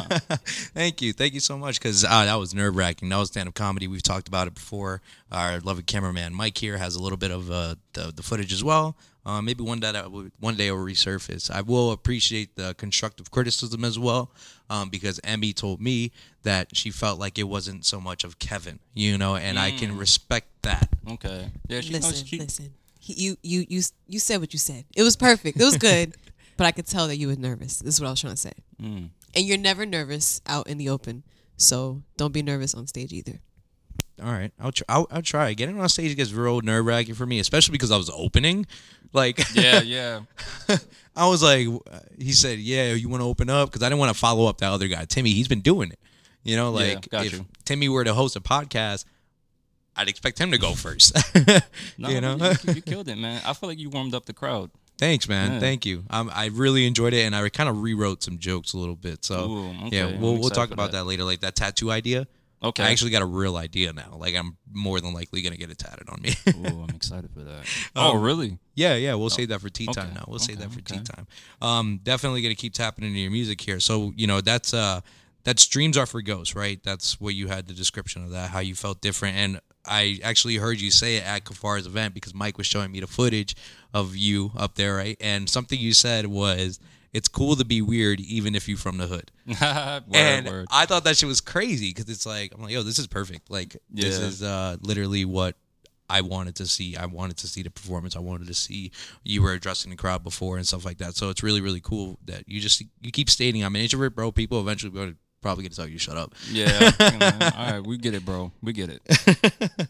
Thank you. Thank you so much. Because uh, that was nerve wracking. That was stand up comedy. We've talked about it before. Our loving cameraman Mike here has a little bit of uh, the, the footage as well. Uh, maybe one day, that will, one day it will resurface. I will appreciate the constructive criticism as well, um, because Emmy told me that she felt like it wasn't so much of Kevin, you know, and I can respect that. Okay. Yeah, she Listen, knows she, listen. He, you, you, you, you said what you said. It was perfect. It was good, but I could tell that you were nervous. This is what I was trying to say. Mm. And you're never nervous out in the open, so don't be nervous on stage either. All right, I'll try. I'll, I'll try. Getting on stage gets real nerve wracking for me, especially because I was opening. Like, Yeah, yeah. I was like, he said, "Yeah, you want to open up?" Because I didn't want to follow up that other guy, Timmy. He's been doing it. You know, Yeah, like got if you. Timmy were to host a podcast, I'd expect him to go first. No, you know. but you, you killed it, man. I feel like you warmed up the crowd. Thanks, man. Yeah. Thank you. Um, I really enjoyed it, and I kind of rewrote some jokes a little bit. So Ooh, okay. yeah, I'm we'll we'll excited talk for about that. that. later. Like that tattoo idea. Okay. I actually got a real idea now. Like I'm more than likely gonna get it tatted on me. Ooh, I'm excited for that. Oh, really? Yeah, yeah, we'll save that for tea time okay, now. We'll save okay, that for tea okay. time. Um, definitely gonna keep tapping into your music here. So you know that's uh, that's Dreams Are for Ghosts, right? That's what you had the description of that, how you felt different, and I actually heard you say it at Kafar's event because Mike was showing me the footage of you up there, right? And something you said was, "It's cool to be weird, even if you from the hood." word, and word. I thought that shit was crazy because it's like I'm like, yo, this is perfect. Like this Yeah. is uh, literally what I wanted to see. I wanted to see the performance. I wanted to see you were addressing the crowd before and stuff like that. So it's really, really cool that you just you keep stating I'm an introvert, bro. People eventually going to probably get to tell you shut up. Yeah. All right, we get it, bro. We get it.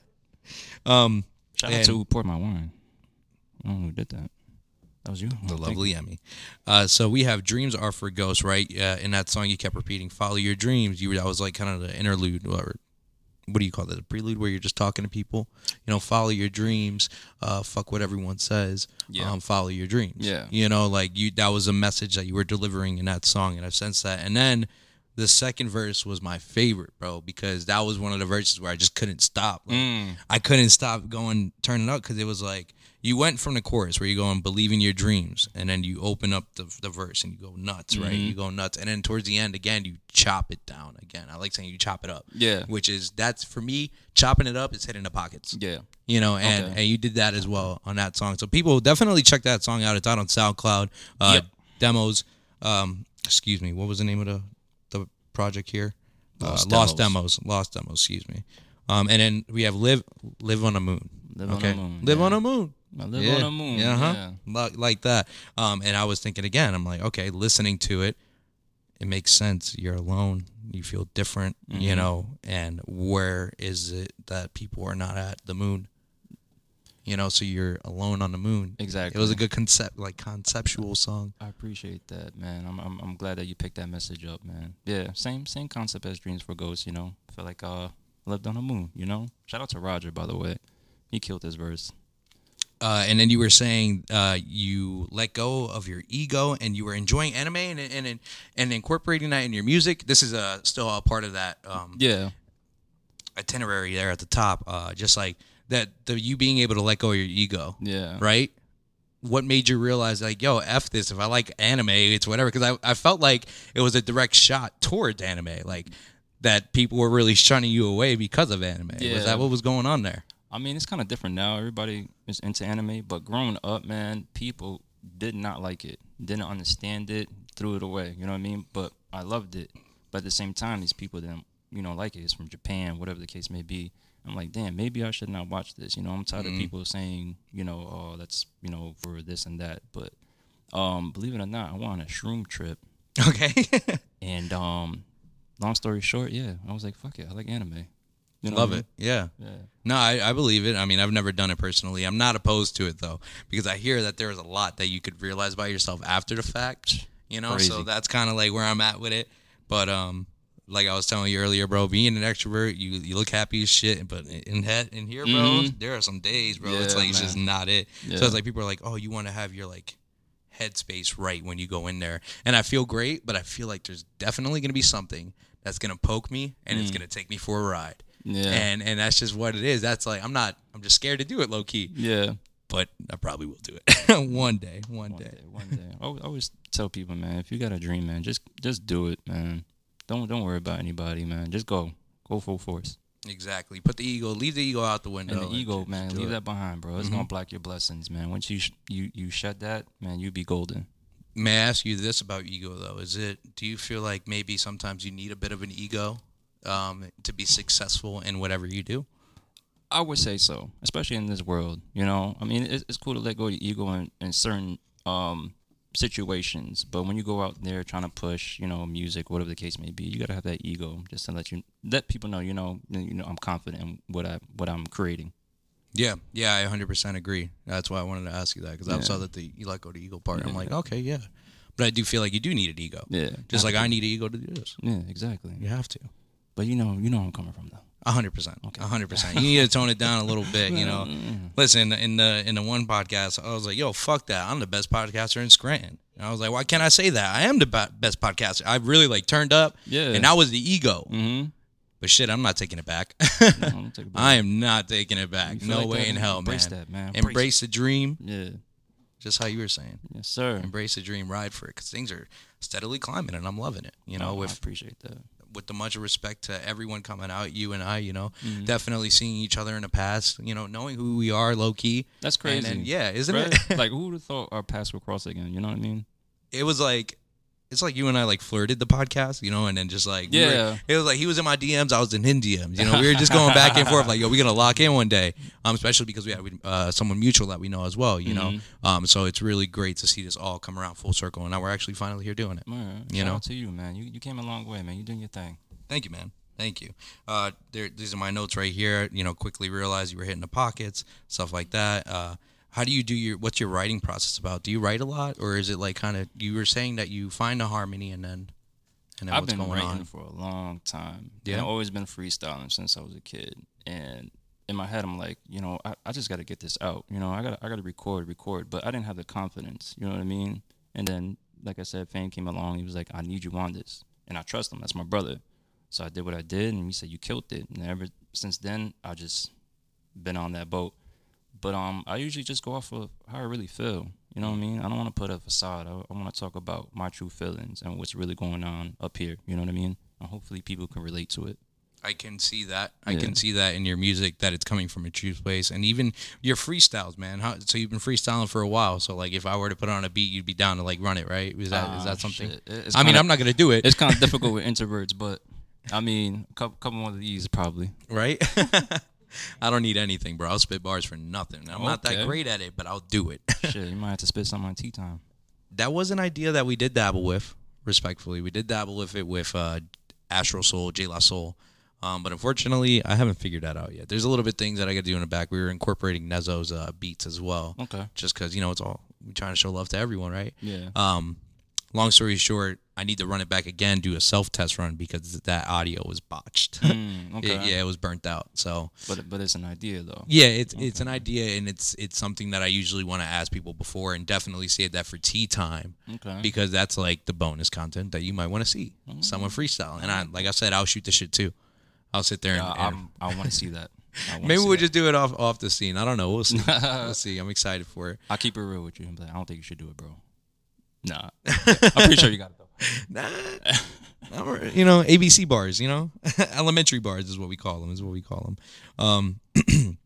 Um, Shout out And- to who poured my wine. I don't know who did that. That was you. the Oh, thank lovely you. Emmy. Uh, so we have Dreams Are for Ghosts, right? Uh, in that song, you kept repeating, "Follow your dreams." You were that was like kind of the interlude, or what do you call that? The prelude, where you're just talking to people. You know, follow your dreams. Uh, fuck what everyone says. Yeah. Um, follow your dreams. Yeah. You know, like you. That was a message that you were delivering in that song, and I've sensed that. And then the second verse was my favorite, bro, because that was one of the verses where I just couldn't stop. Like, Mm. I couldn't stop going, turning up, because it was like you went from the chorus where you go and believe in your dreams, and then you open up the, the verse and you go nuts, right? Mhm. You go nuts, and then towards the end again, you chop it down again. I like saying you chop it up. Yeah. Which is that's for me, chopping it up is hitting the pockets. Yeah. You know, and, Okay. and you did that as well on that song. So people definitely check that song out. It's out on SoundCloud. Uh, Yep. Demos. Um, excuse me. What was the name of the the project here? Lost uh, Lost Demos. Demos. Lost Demos. Excuse me. Um, and then we have Live Live on the Moon. Live on okay. the Moon, Live yeah. on the Moon. I live yeah. on the moon. Yeah, huh? Yeah. Like, like that. Um, and I was thinking again. I'm like, okay, listening to it, it makes sense. You're alone. You feel different. You Mhm. know. And where is it that people are not at the moon? You know, so you're alone on the moon. Exactly. It was a good concept, like conceptual song. I appreciate that, man. I'm, I'm I'm glad that you picked that message up, man. Yeah, same same concept as Dreams for Ghosts, you know. I feel like uh lived on the moon, you know. Shout out to Roger, by the way. He killed this verse. Uh, and then you were saying uh, you let go of your ego and you were enjoying anime and and and incorporating that in your music. This is uh, still a part of that um, Yeah. itinerary there at the top. Uh, just like that, the you being able to let go of your ego, Yeah. right? What made you realize like, yo, F this. If I like anime, it's whatever. Because I, I felt like it was a direct shot towards anime, like that people were really shunning you away because of anime. Yeah. Was that what was going on there? I mean, it's kind of different now. Everybody is into anime, but growing up, man, people did not like it, didn't understand it, threw it away. You know what I mean? But I loved it. But at the same time, these people didn't, you know, like it. It's from Japan, whatever the case may be. I'm like, damn, maybe I should not watch this. You know, I'm tired Mhm. of people saying, you know, oh, that's, you know, for this and that. But um, believe it or not, I went on a shroom trip. Okay. And um, long story short, yeah, I was like, fuck it, I like anime. You know Love what I it. Yeah. mean? Yeah. No, I, I believe it. I mean, I've never done it personally. I'm not opposed to it though, because I hear that there is a lot that you could realize about yourself after the fact. You know, so Crazy. that's kind of like where I'm at with it. But um, like I was telling you earlier, bro, being an extrovert, you you look happy as shit. But in head in here, bro, Mhm. there are some days, bro. it's Yeah, like it's just man. not it. Yeah. So it's like people are like, oh, you want to have your like headspace right when you go in there, and I feel great. But I feel like there's definitely gonna be something that's gonna poke me, and it's Mm. gonna take me for a ride. Yeah. And and that's just what it is. That's like I'm not. I'm just scared to do it, low key. yeah. But I probably will do it one day. One, One day. day, one day. I al- I always tell people, man, if you got a dream, man, just just do it, man. Don't don't worry about anybody, man. Just go, go full force. Exactly. Put the ego. Leave the ego out the window. And the ego, just man, do leave it. that behind, bro. It's Mhm. gonna block your blessings, man. Once you sh- you you shut that, man, you be golden. May I ask you this about ego though? Is it? Do you feel like maybe sometimes you need a bit of an ego um, to be successful in whatever you do? I would say so, especially in this world. You know, I mean, it's, it's cool to let go of your ego in, in certain um, situations, but when you go out there trying to push, you know, music, whatever the case may be, you gotta have that ego just to let you let people know, you know, you know, I'm confident in what I what I'm creating. Yeah, yeah, I one hundred percent agree. That's why I wanted to ask you that because I Yeah. saw that the you let go of the ego part. I'm Yeah. like, okay, yeah, but I do feel like you do need an ego, Yeah, just like have I to. need an ego to do this. Yeah, exactly. You have to. But you know, you know, where I'm coming from though. A hundred percent. Okay. A hundred percent. You need to tone it down a little bit. You know. Listen, in the in the one podcast, I was like, "Yo, fuck that! I'm the best podcaster in Scranton." And I was like, "Why can't I say that? I am the be- best podcaster." I really like turned up, Yeah. and that was the ego. Mm-hmm. But shit, I'm not taking it back. No, I am not taking it back. You No feel like way that, in man? hell, Embrace man. that, man. Embrace, Embrace the dream, Yeah. just how you were saying. Yes, sir. Embrace the dream, ride for it, because things are steadily climbing, and I'm loving it. You know, Oh, I with appreciate that. with the much respect to everyone coming out, you and I, you know, Mhm. definitely seeing each other in the past, you know, knowing who we are, low key. That's crazy. And then, yeah, isn't Right? it? Like, who would have thought our paths would cross again? You know what I mean? It was like, it's like you and I like flirted the podcast, you know, and then just like, we were- Yeah. it was like he was in my D Ms, I was in his D Ms, you know, we were just going back and forth, like, yo, we're gonna lock in one day, um, especially because we had uh, someone mutual that we know as well, you know, Mhm. um, so it's really great to see this all come around full circle, and now we're actually finally here doing it. Man, You shout know? out to you, man. You you came a long way, man. You doing your thing. Thank you, man. Thank you. Uh, there, these are my notes right here. You know, quickly realize you were hitting the pockets, stuff like that. Uh, how do you do your? What's your writing process about? Do you write a lot, or is it like kind of? You were saying that you find a harmony and then, and then I've what's been going writing on? for a long time. Yeah? And I've always been freestyling since I was a kid. And in my head, I'm like, you know, I, I just got to get this out. You know, I got I got to record, record. But I didn't have the confidence. You know what I mean? And then, like I said, Fame came along. He was like, I need you on this. And I trust him. That's my brother. So I did what I did. And he said, you killed it. And ever since then, I just been on that boat. But um, I usually just go off of how I really feel. You know what I mean? I don't want to put a facade. I, I want to talk about my true feelings and what's really going on up here. You know what I mean? And hopefully people can relate to it. I can see that. I Yeah. can see that in your music that it's coming from a true place, and even your freestyles, man. How, so you've been freestyling for a while. So like, if I were to put on a beat, you'd be down to like run it, right? Is that is Ah, that something? shit. It- it's I mean, kinda- I'm not gonna do it, It's kind of difficult with introverts, but I mean, a couple, couple more of these probably. right? I don't need anything, bro. I'll spit bars for nothing. I'm not that Okay. great at it, but I'll do it. Shit, you might have to spit something on tea time. That was an idea that we did dabble with, respectfully. We did dabble with it with uh, Astral Soul, J La Soul. Um, but unfortunately, I haven't figured that out yet. There's a little bit things that I got to do in the back. We were incorporating Nezo's uh, beats as well, Okay. just because, you know, it's all, we're trying to show love to everyone, right? Yeah. Um, long story short, I need to run it back again, do a self-test run because that audio was botched. Mm, okay. It- yeah, it was burnt out. So But but it's an idea though. yeah, it's it's an idea, and it's it's something that I usually want to ask people before, and definitely save that for tea time Okay. because that's like the bonus content that you might want to see someone freestyle. And I, like I said, I'll shoot the shit too. I'll sit there and, Yeah, and I'm, I want to see that. I wanna maybe see we'll that. just do it off off the scene. I don't know. We'll see. We'll see. I'm excited for it. I'll keep it real with you. I'm like, I don't think you should do it, bro. Nah. I'm pretty sure you got it though. Nah, I'm- you know, A B C bars. You know, elementary bars is what we call them. Is what we call them. Um,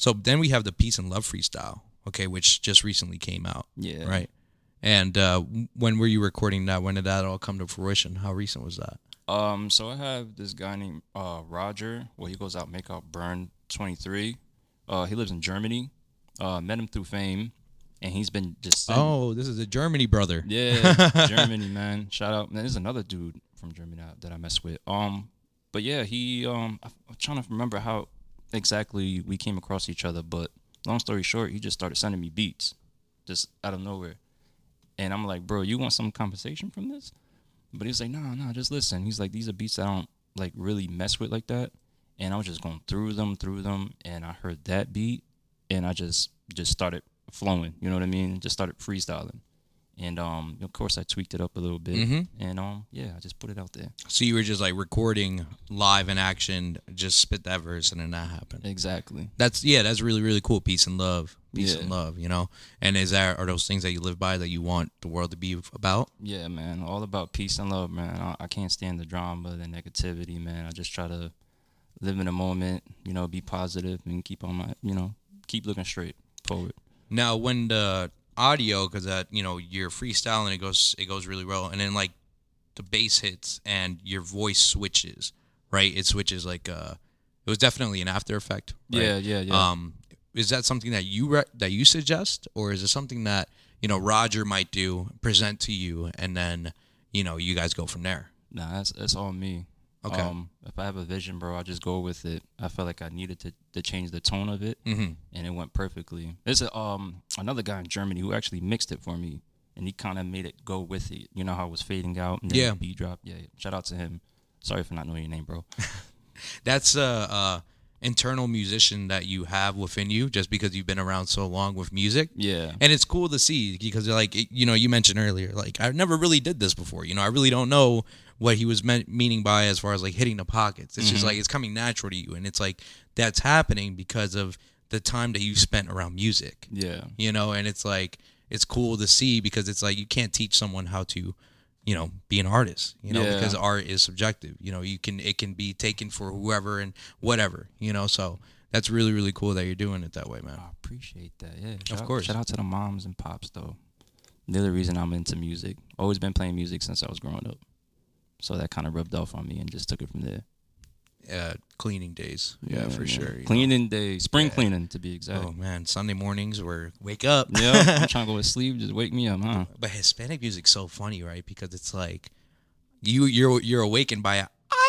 So then we have the Peace and Love freestyle, okay, which just recently came out. Yeah. Right. And uh, when were you recording that? When did that all come to fruition? How recent was that? Um, so I have this guy named uh Roger. Well, he goes out make out Burn twenty-three. Uh, he lives in Germany. Uh, met him through Fame, and he's been just sending- Oh, this is a Germany brother. yeah, Germany, man. Shout out. Man, there's another dude from Germany that, that I mess with. Um, but yeah, he um, I- I'm trying to remember how exactly we came across each other. But long story short, he just started sending me beats, just out of nowhere. And I'm like, bro, you want some compensation from this? But he was like, no, no, just listen. He's like, these are beats I don't like really mess with like that. And I was just going through them, through them, and I heard that beat, and I just just started flowing. You know what I mean? Just started freestyling, and um, of course I tweaked it up a little bit, Mhm. and um, yeah, I just put it out there. So you were just like recording live in action, just spit that verse, and then that happened. Exactly. That's yeah, that's really really cool. Peace and love, peace Yeah. and love. You know, and is that are those things that you live by that you want the world to be about? Yeah, man. All about peace and love, man. I, I can't stand the drama, the negativity, man. I just try to live in the moment, you know, be positive and keep on my, you know, keep looking straight forward. Now, when the audio, because that you know you're freestyling, it goes it goes really well, and then like the bass hits and your voice switches, right? It switches like uh, it was definitely an after effect. Right? Yeah, yeah, yeah. Um, is that something that you re- that you suggest, or is it something that you know Roger might do, present to you, and then you know you guys go from there? Nah, that's that's all me. Okay. Um, if I have a vision, bro, I just go with it. I felt like I needed to, to change the tone of it, Mm-hmm. and it went perfectly. There's a, um another guy in Germany who actually mixed it for me, and he kind of made it go with it. You know how it was fading out, and then Yeah. the beat drop. Yeah, shout out to him. Sorry for not knowing your name, bro. That's a, a internal musician that you have within you, just because you've been around so long with music. Yeah. And it's cool to see because, like, it- you know, you mentioned earlier, like, I never really did this before. You know, I really don't know what he was meant, meaning by as far as, like, hitting the pockets. It's just, like, it's coming natural to you. And it's, like, that's happening because of the time that you spent around music, Yeah. you know? And it's, like, it's cool to see because it's, like, you can't teach someone how to, you know, be an artist, you know, Yeah. because art is subjective. You know, you can, it can be taken for whoever and whatever, you know? So that's really, really cool that you're doing it that way, man. I appreciate that. Yeah. Shout out- course. Shout out to the moms and pops though. They're the reason I'm into music. Always been playing music since I was growing up. So that kind of rubbed off on me and just took it from there. Uh, cleaning days. Yeah, for sure. you know. Cleaning day, spring Yeah. cleaning to be exact. Oh man, Sunday mornings were wake up. Yeah, I'm trying to go to sleep. Just wake me up, huh? But Hispanic music's so funny, right? Because it's like you you're you're awakened by a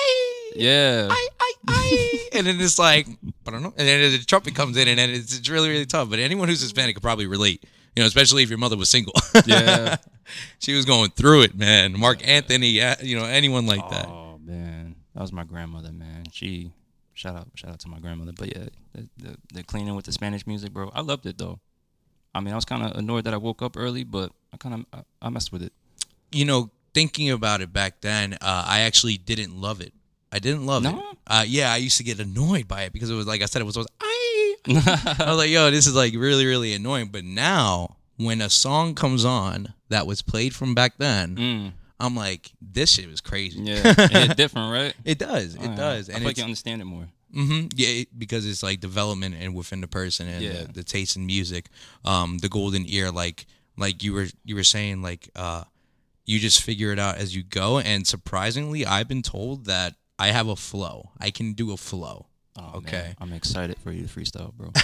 I Yeah. I I I and then it's like I don't know. And then the trumpet comes in and then it's, it's really, really tough. But anyone who's Hispanic could probably relate. You know, especially if your mother was single. Yeah. She was going through it, man. Mark Anthony, yeah, you know, anyone like that. Oh man, that was my grandmother, man. She shout out, shout out to my grandmother. But yeah, the, the, the cleaning with the Spanish music, bro. I loved it though. I mean, I was kind of annoyed that I woke up early, but I kind of I, I messed with it. You know, thinking about it back then, uh, I actually didn't love it. I didn't love No? it. Uh, yeah, I used to get annoyed by it because it was like I said, it was always I. I was like, yo, this is like really, really annoying. But now, when a song comes on that was played from back then, Mm, I'm like, this shit was crazy. yeah, it hit different, right? It does. It Alright. does. I And feel like it's, you understand it more. hmm yeah, it, because it's like development and within the person and Yeah. the, the taste in music, um, the golden ear, like like you were you were saying, like uh, you just figure it out as you go. And surprisingly, I've been told that I have a flow. I can do a flow. Oh, Okay. man, I'm excited for you to freestyle, bro.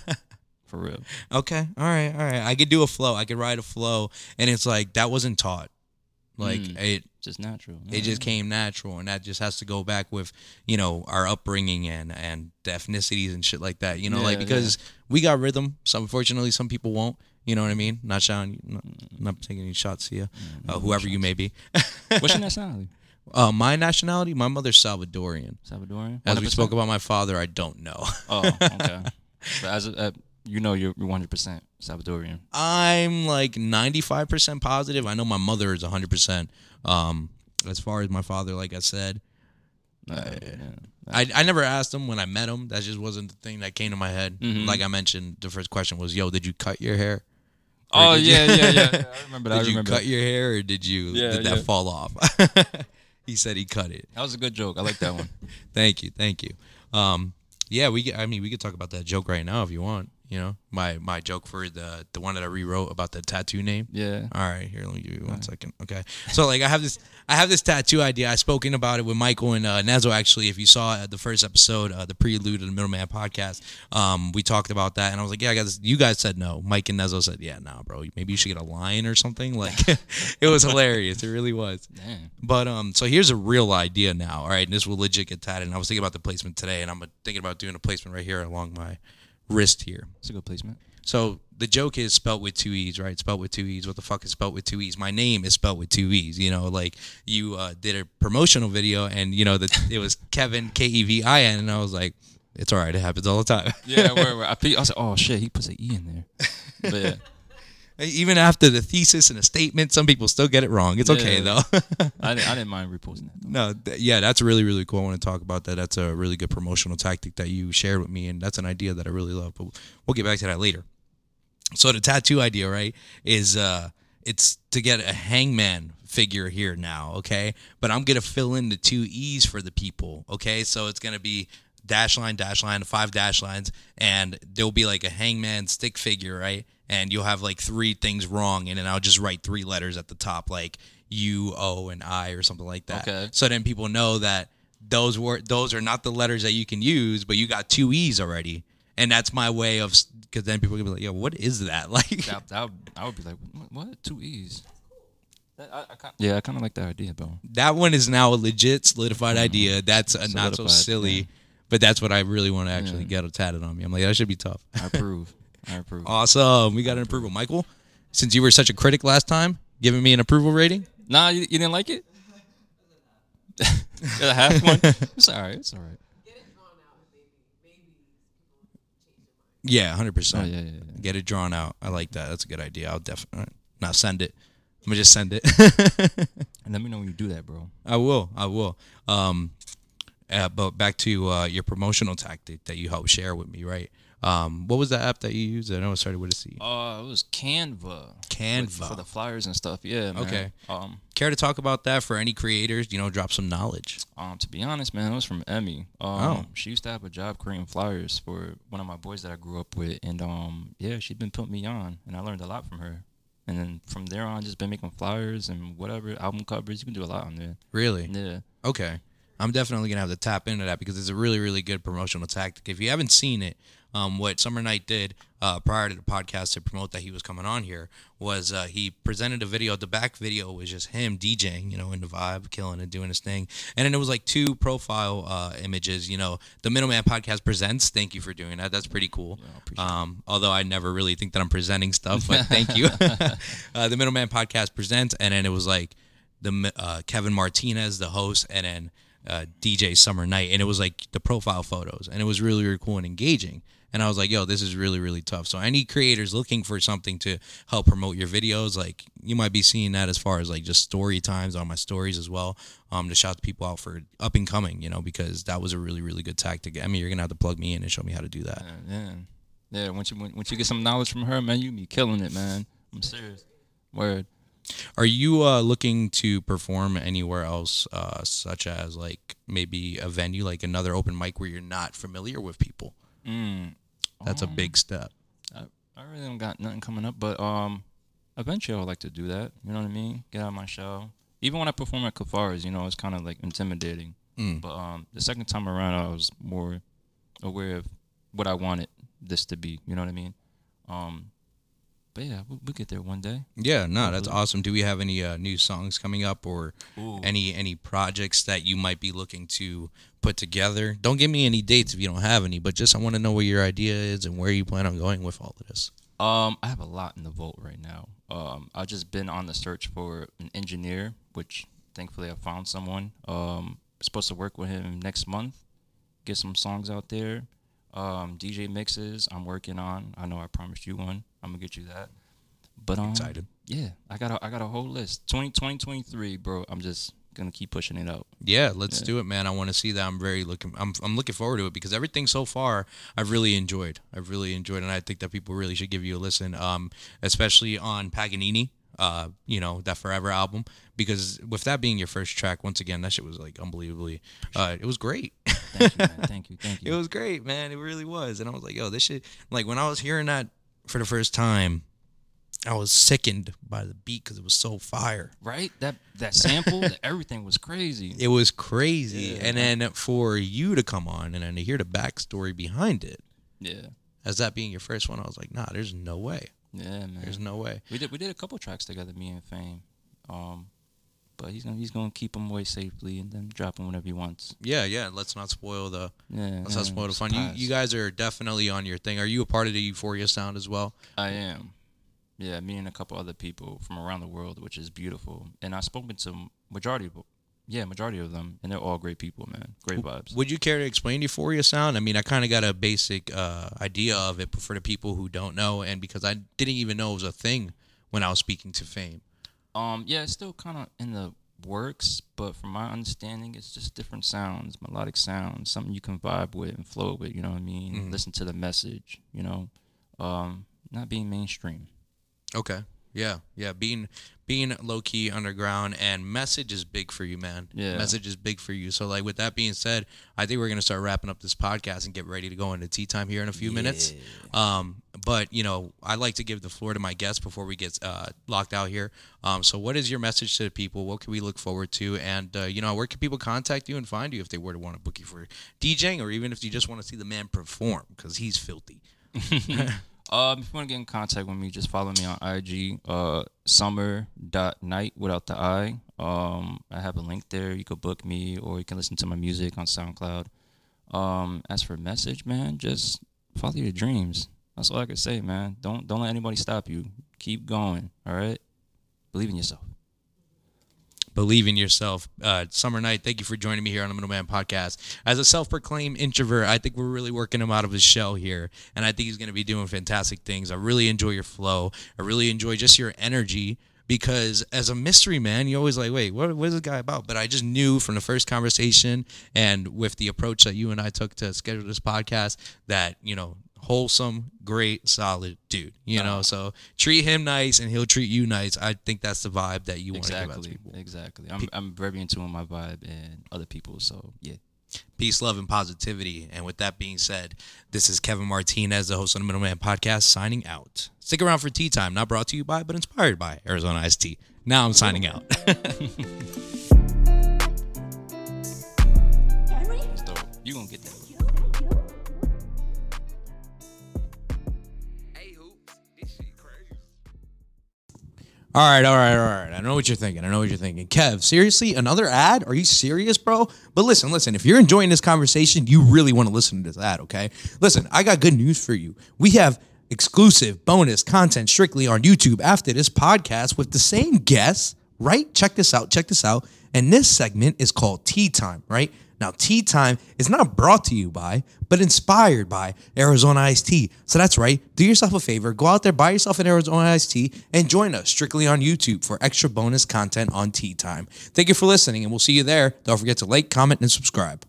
For real. Okay, all right, all right. I could do a flow. I could ride a flow, and it's like that wasn't taught. Like Mm. it, Just natural. it just came natural, and that just has to go back with you know our upbringing and and the ethnicities and shit like that. You know, like Yeah, because we got rhythm. Some unfortunately, some people won't. You know what I mean? Not shouting, not, not taking any shots here, uh, whoever you may be. What's your nationality? Uh, my nationality, my mother's Salvadorian. Salvadorian. As we one hundred percent? spoke about my father, I don't know. Oh, okay. But as a, uh, you know, you're one hundred percent Salvadorian. I'm like ninety-five percent positive. I know my mother is one hundred percent. Um, as far as my father, like I said, Uh, yeah. I, I never asked him when I met him. That just wasn't the thing that came to my head. Mhm. Like I mentioned, the first question was, "Yo, did you cut your hair? Oh did you- yeah, yeah, yeah, yeah. I remember that. Did I you remember cut that. your hair, or did you Yeah, did that yeah. fall off?" He said he cut it. That was a good joke. I like that one. Thank you, thank you. Um, Yeah, we. I mean, we could talk about that joke right now if you want. You know, my my joke for the the one that I rewrote about the tattoo name. Yeah. All right, here, let me give you one second. Okay, so like I have this, I have this tattoo idea. I spoken about it with Michael and uh, Nezo. Actually, if you saw uh, the first episode, uh, the prelude of the Middleman podcast, um, we talked about that, and I was like, yeah, I got this. You guys said no. Mike and Nezo said, yeah, nah, bro. Maybe you should get a lion or something. Like, it was hilarious. It really was. Damn. But um, so here's a real idea now. All right, and this will legit get tatted. And I was thinking about the placement today, and I'm thinking about doing a placement right here along my wrist here. It's a good placement. So the joke is spelt with two E's, right? Spelt with two E's. What the fuck is spelt with two E's? My name is spelt with two E's. You know, like you uh, did a promotional video and, you know, that it was Kevin, K E V I N. And I was like, it's all right. It happens all the time. Yeah, where, where I, pe- I was like, oh shit, he puts an E in there. But yeah. Even after the thesis and a statement, some people still get it wrong. It's okay, Yeah. though. I didn't, I didn't mind reposting that. No, th- yeah, that's really, really cool. I want to talk about that. That's a really good promotional tactic that you shared with me, and that's an idea that I really love. But we'll get back to that later. So the tattoo idea, right, is uh, it's to get a hangman figure here now, okay? But I'm gonna fill in the two E's for the people, okay? So it's gonna be dash line, dash line, five dash lines, and there'll be like a hangman stick figure, right? And you'll have like three things wrong, and then I'll just write three letters at the top, like U, O, and I, or something like that. Okay. So then people know that those were those are not the letters that you can use, but you got two E's already, and that's my way of, because then people can be like, "Yo, what is that?" Like, That, that would, I would be like, what? what? Two E's? That, I, I kinda, yeah, I kind of like that idea, bro. that one is now a legit solidified idea. That's a not so Solidified, silly, yeah. but that's what I really want to actually Yeah. get it tatted on me. I'm like, that should be tough. I approve. I approve. Awesome, we got an approval, Michael. Since you were such a critic last time, giving me an approval rating. Nah, you, you didn't like it? Got a half one? It's all right. It's all right. Yeah, hundred Oh, percent. yeah, yeah, yeah. Get it drawn out. I like that. That's a good idea. I'll definitely not send it. I'm gonna just send it. And let me know when you do that, bro. I will. I will. Um, uh, but back to uh, your promotional tactic that you helped share with me, right? Um, what was the app that you used? I know it started with a C. Uh, it was Canva. Canva. With- for the flyers and stuff. Yeah, man. Okay. Um, Care to talk about that for any creators? You know, drop some knowledge. um, to be honest, man, it was from Emmy. Um, Oh. She used to have a job creating flyers for one of my boys that I grew up with, and um, yeah, she'd been putting me on, and I learned a lot from her. And then from there on, just been making flyers and whatever album covers. You can do a lot on there. Really? Yeah. Okay. I'm definitely gonna have to tap into that because it's a really, really good promotional tactic. If you haven't seen it, um, what Summer Night did uh, prior to the podcast to promote that he was coming on here was uh, he presented a video. The back video was just him DJing, you know, in the vibe, killing it, doing his thing, and then it was like two profile uh, images. You know, the Middleman Podcast presents. Thank you for doing that. That's pretty cool. I appreciate it. Um, although I never really think that I'm presenting stuff, but thank you. uh, the Middleman Podcast presents, and then it was like the uh, Kevin Martinez, the host, and then uh, D J Summer Night, and it was like the profile photos, and it was really, really cool and engaging. And I was like, yo, this is really, really tough. So any creators looking for something to help promote your videos, like you might be seeing that as far as like just story times on my stories as well, um, to shout people out for up and coming, you know, because that was a really, really good tactic. I mean, you're gonna have to plug me in and show me how to do that. Yeah, yeah. Yeah, once you when, once you get some knowledge from her, man, you be killing it, man. I'm serious. Word. Are you uh, looking to perform anywhere else, uh, such as like maybe a venue, like another open mic where you're not familiar with people? Mm. That's a Um, big step. I, I really don't got nothing coming up, but um, eventually I would like to do that. You know what I mean? Get out of my shell. Even when I perform at Kafaris, you know, it's kind of like intimidating. Mm. But um, the second time around, I was more aware of what I wanted this to be. You know what I mean? Um, but yeah, we'll, we'll get there one day. Yeah, no, that's Hopefully. awesome. Do we have any uh, new songs coming up or Ooh. any any projects that you might be looking to put together? Don't give me any dates if you don't have any, but just I want to know what your idea is and where you plan on going with all of this. Um, I have a lot in the vault right now. Um, I've just been on the search for an engineer, which thankfully I found someone. Um, supposed to work with him next month, get some songs out there. Um, D J mixes I'm working on. I know I promised you one. I'm gonna get you that. But um, Excited. yeah, I got a, I got a whole list. twenty, twenty twenty-three, bro. I'm just gonna keep pushing it out. Yeah, let's Yeah. do it, man. I want to see that. I'm very looking. I'm I'm looking forward to it because everything so far I've really enjoyed. I've really enjoyed, and I think that people really should give you a listen. Um, especially on Paganini. Uh, you know, that Forever album, because with that being your first track, once again, that shit was like unbelievably. Uh, it was great. Thank you, man. Thank you. Thank It you. was great, man. It really was. And I was like, yo, this shit. Like when I was hearing that for the first time, I was sickened by the beat because it was so fire. Right? That that sample, that everything was crazy. It was crazy. Yeah. And then for you to come on and then to hear the backstory behind it, Yeah. as that being your first one, I was like, nah, there's no way. Yeah, man. There's no way. We did we did a couple tracks together, me and Fame. Um, but he's gonna he's gonna keep him away safely and then drop him whenever he wants. Yeah, yeah. Let's not spoil the Yeah, let's not yeah, spoil the fun. You surprise. you guys are definitely on your thing. Are you a part of the Euphoria sound as well? I am. Yeah, me and a couple other people from around the world, which is beautiful. And I've spoken to majority of, yeah, majority of them, and they're all great people, man. Great vibes. Would you care to explain Euphoria sound? I mean, I kind of got a basic uh, idea of it, but for the people who don't know, and because I didn't even know it was a thing when I was speaking to Fame. Um, yeah, it's still kind of in the works, but from my understanding, it's just different sounds, melodic sounds, something you can vibe with and flow with. You know what I mean? Mhm. Listen to the message. You know, um, not being mainstream. Okay. Yeah, yeah. Being being low key underground and message is big for you, man. Yeah. Message is big for you. So like with that being said, I think we're gonna start wrapping up this podcast and get ready to go into tea time here in a few minutes. Um, but you know, I like to give the floor to my guests before we get uh, locked out here. Um, so what is your message to the people? What can we look forward to? And uh, you know, where can people contact you and find you if they were to want to book you for DJing, or even if you just want to see the man perform because he's filthy. Um, if you want to get in contact with me, just follow me on I G, uh, summer dot night without the I. Um, I have a link there. You could book me, or you can listen to my music on SoundCloud. Um, as for message, man, just follow your dreams. That's all I can say, man. Don't don't let anybody stop you. Keep going. All right. Believe in yourself. Believe in yourself. Uh, Summer Night, thank you for joining me here on the Middleman Podcast. As a self-proclaimed introvert, I think we're really working him out of his shell here, and I think he's going to be doing fantastic things. I really enjoy your flow. I really enjoy just your energy, because as a mystery man, you're always like, wait, what, what is this guy about? But I just knew from the first conversation and with the approach that you and I took to schedule this podcast that, you know, wholesome, great, solid dude, you know, so treat him nice and he'll treat you nice. I think that's the vibe that you want to give out to Exactly. people. Exactly. I'm I'm very in tune with my vibe and other people. So yeah. Peace, love, and positivity. And with that being said, this is Kevin Martinez, the host of the Middleman Podcast, signing out. Stick around for tea time, not brought to you by, but inspired by Arizona Iced Tea. Now I'm signing out. Henry? So you gonna get that. You? That you? All right, all right, all right. I know what you're thinking. I know what you're thinking. Kev, seriously? Another ad? Are you serious, bro? But listen, listen. If you're enjoying this conversation, you really want to listen to this ad, okay? Listen, I got good news for you. We have exclusive bonus content strictly on YouTube after this podcast with the same guests, right? Check this out. Check this out. And this segment is called Tea Time, right? Now, Tea Time is not brought to you by, but inspired by Arizona Iced Tea. So that's right. Do yourself a favor. Go out there, buy yourself an Arizona Iced Tea, and join us strictly on YouTube for extra bonus content on Tea Time. Thank you for listening, and we'll see you there. Don't forget to like, comment, and subscribe.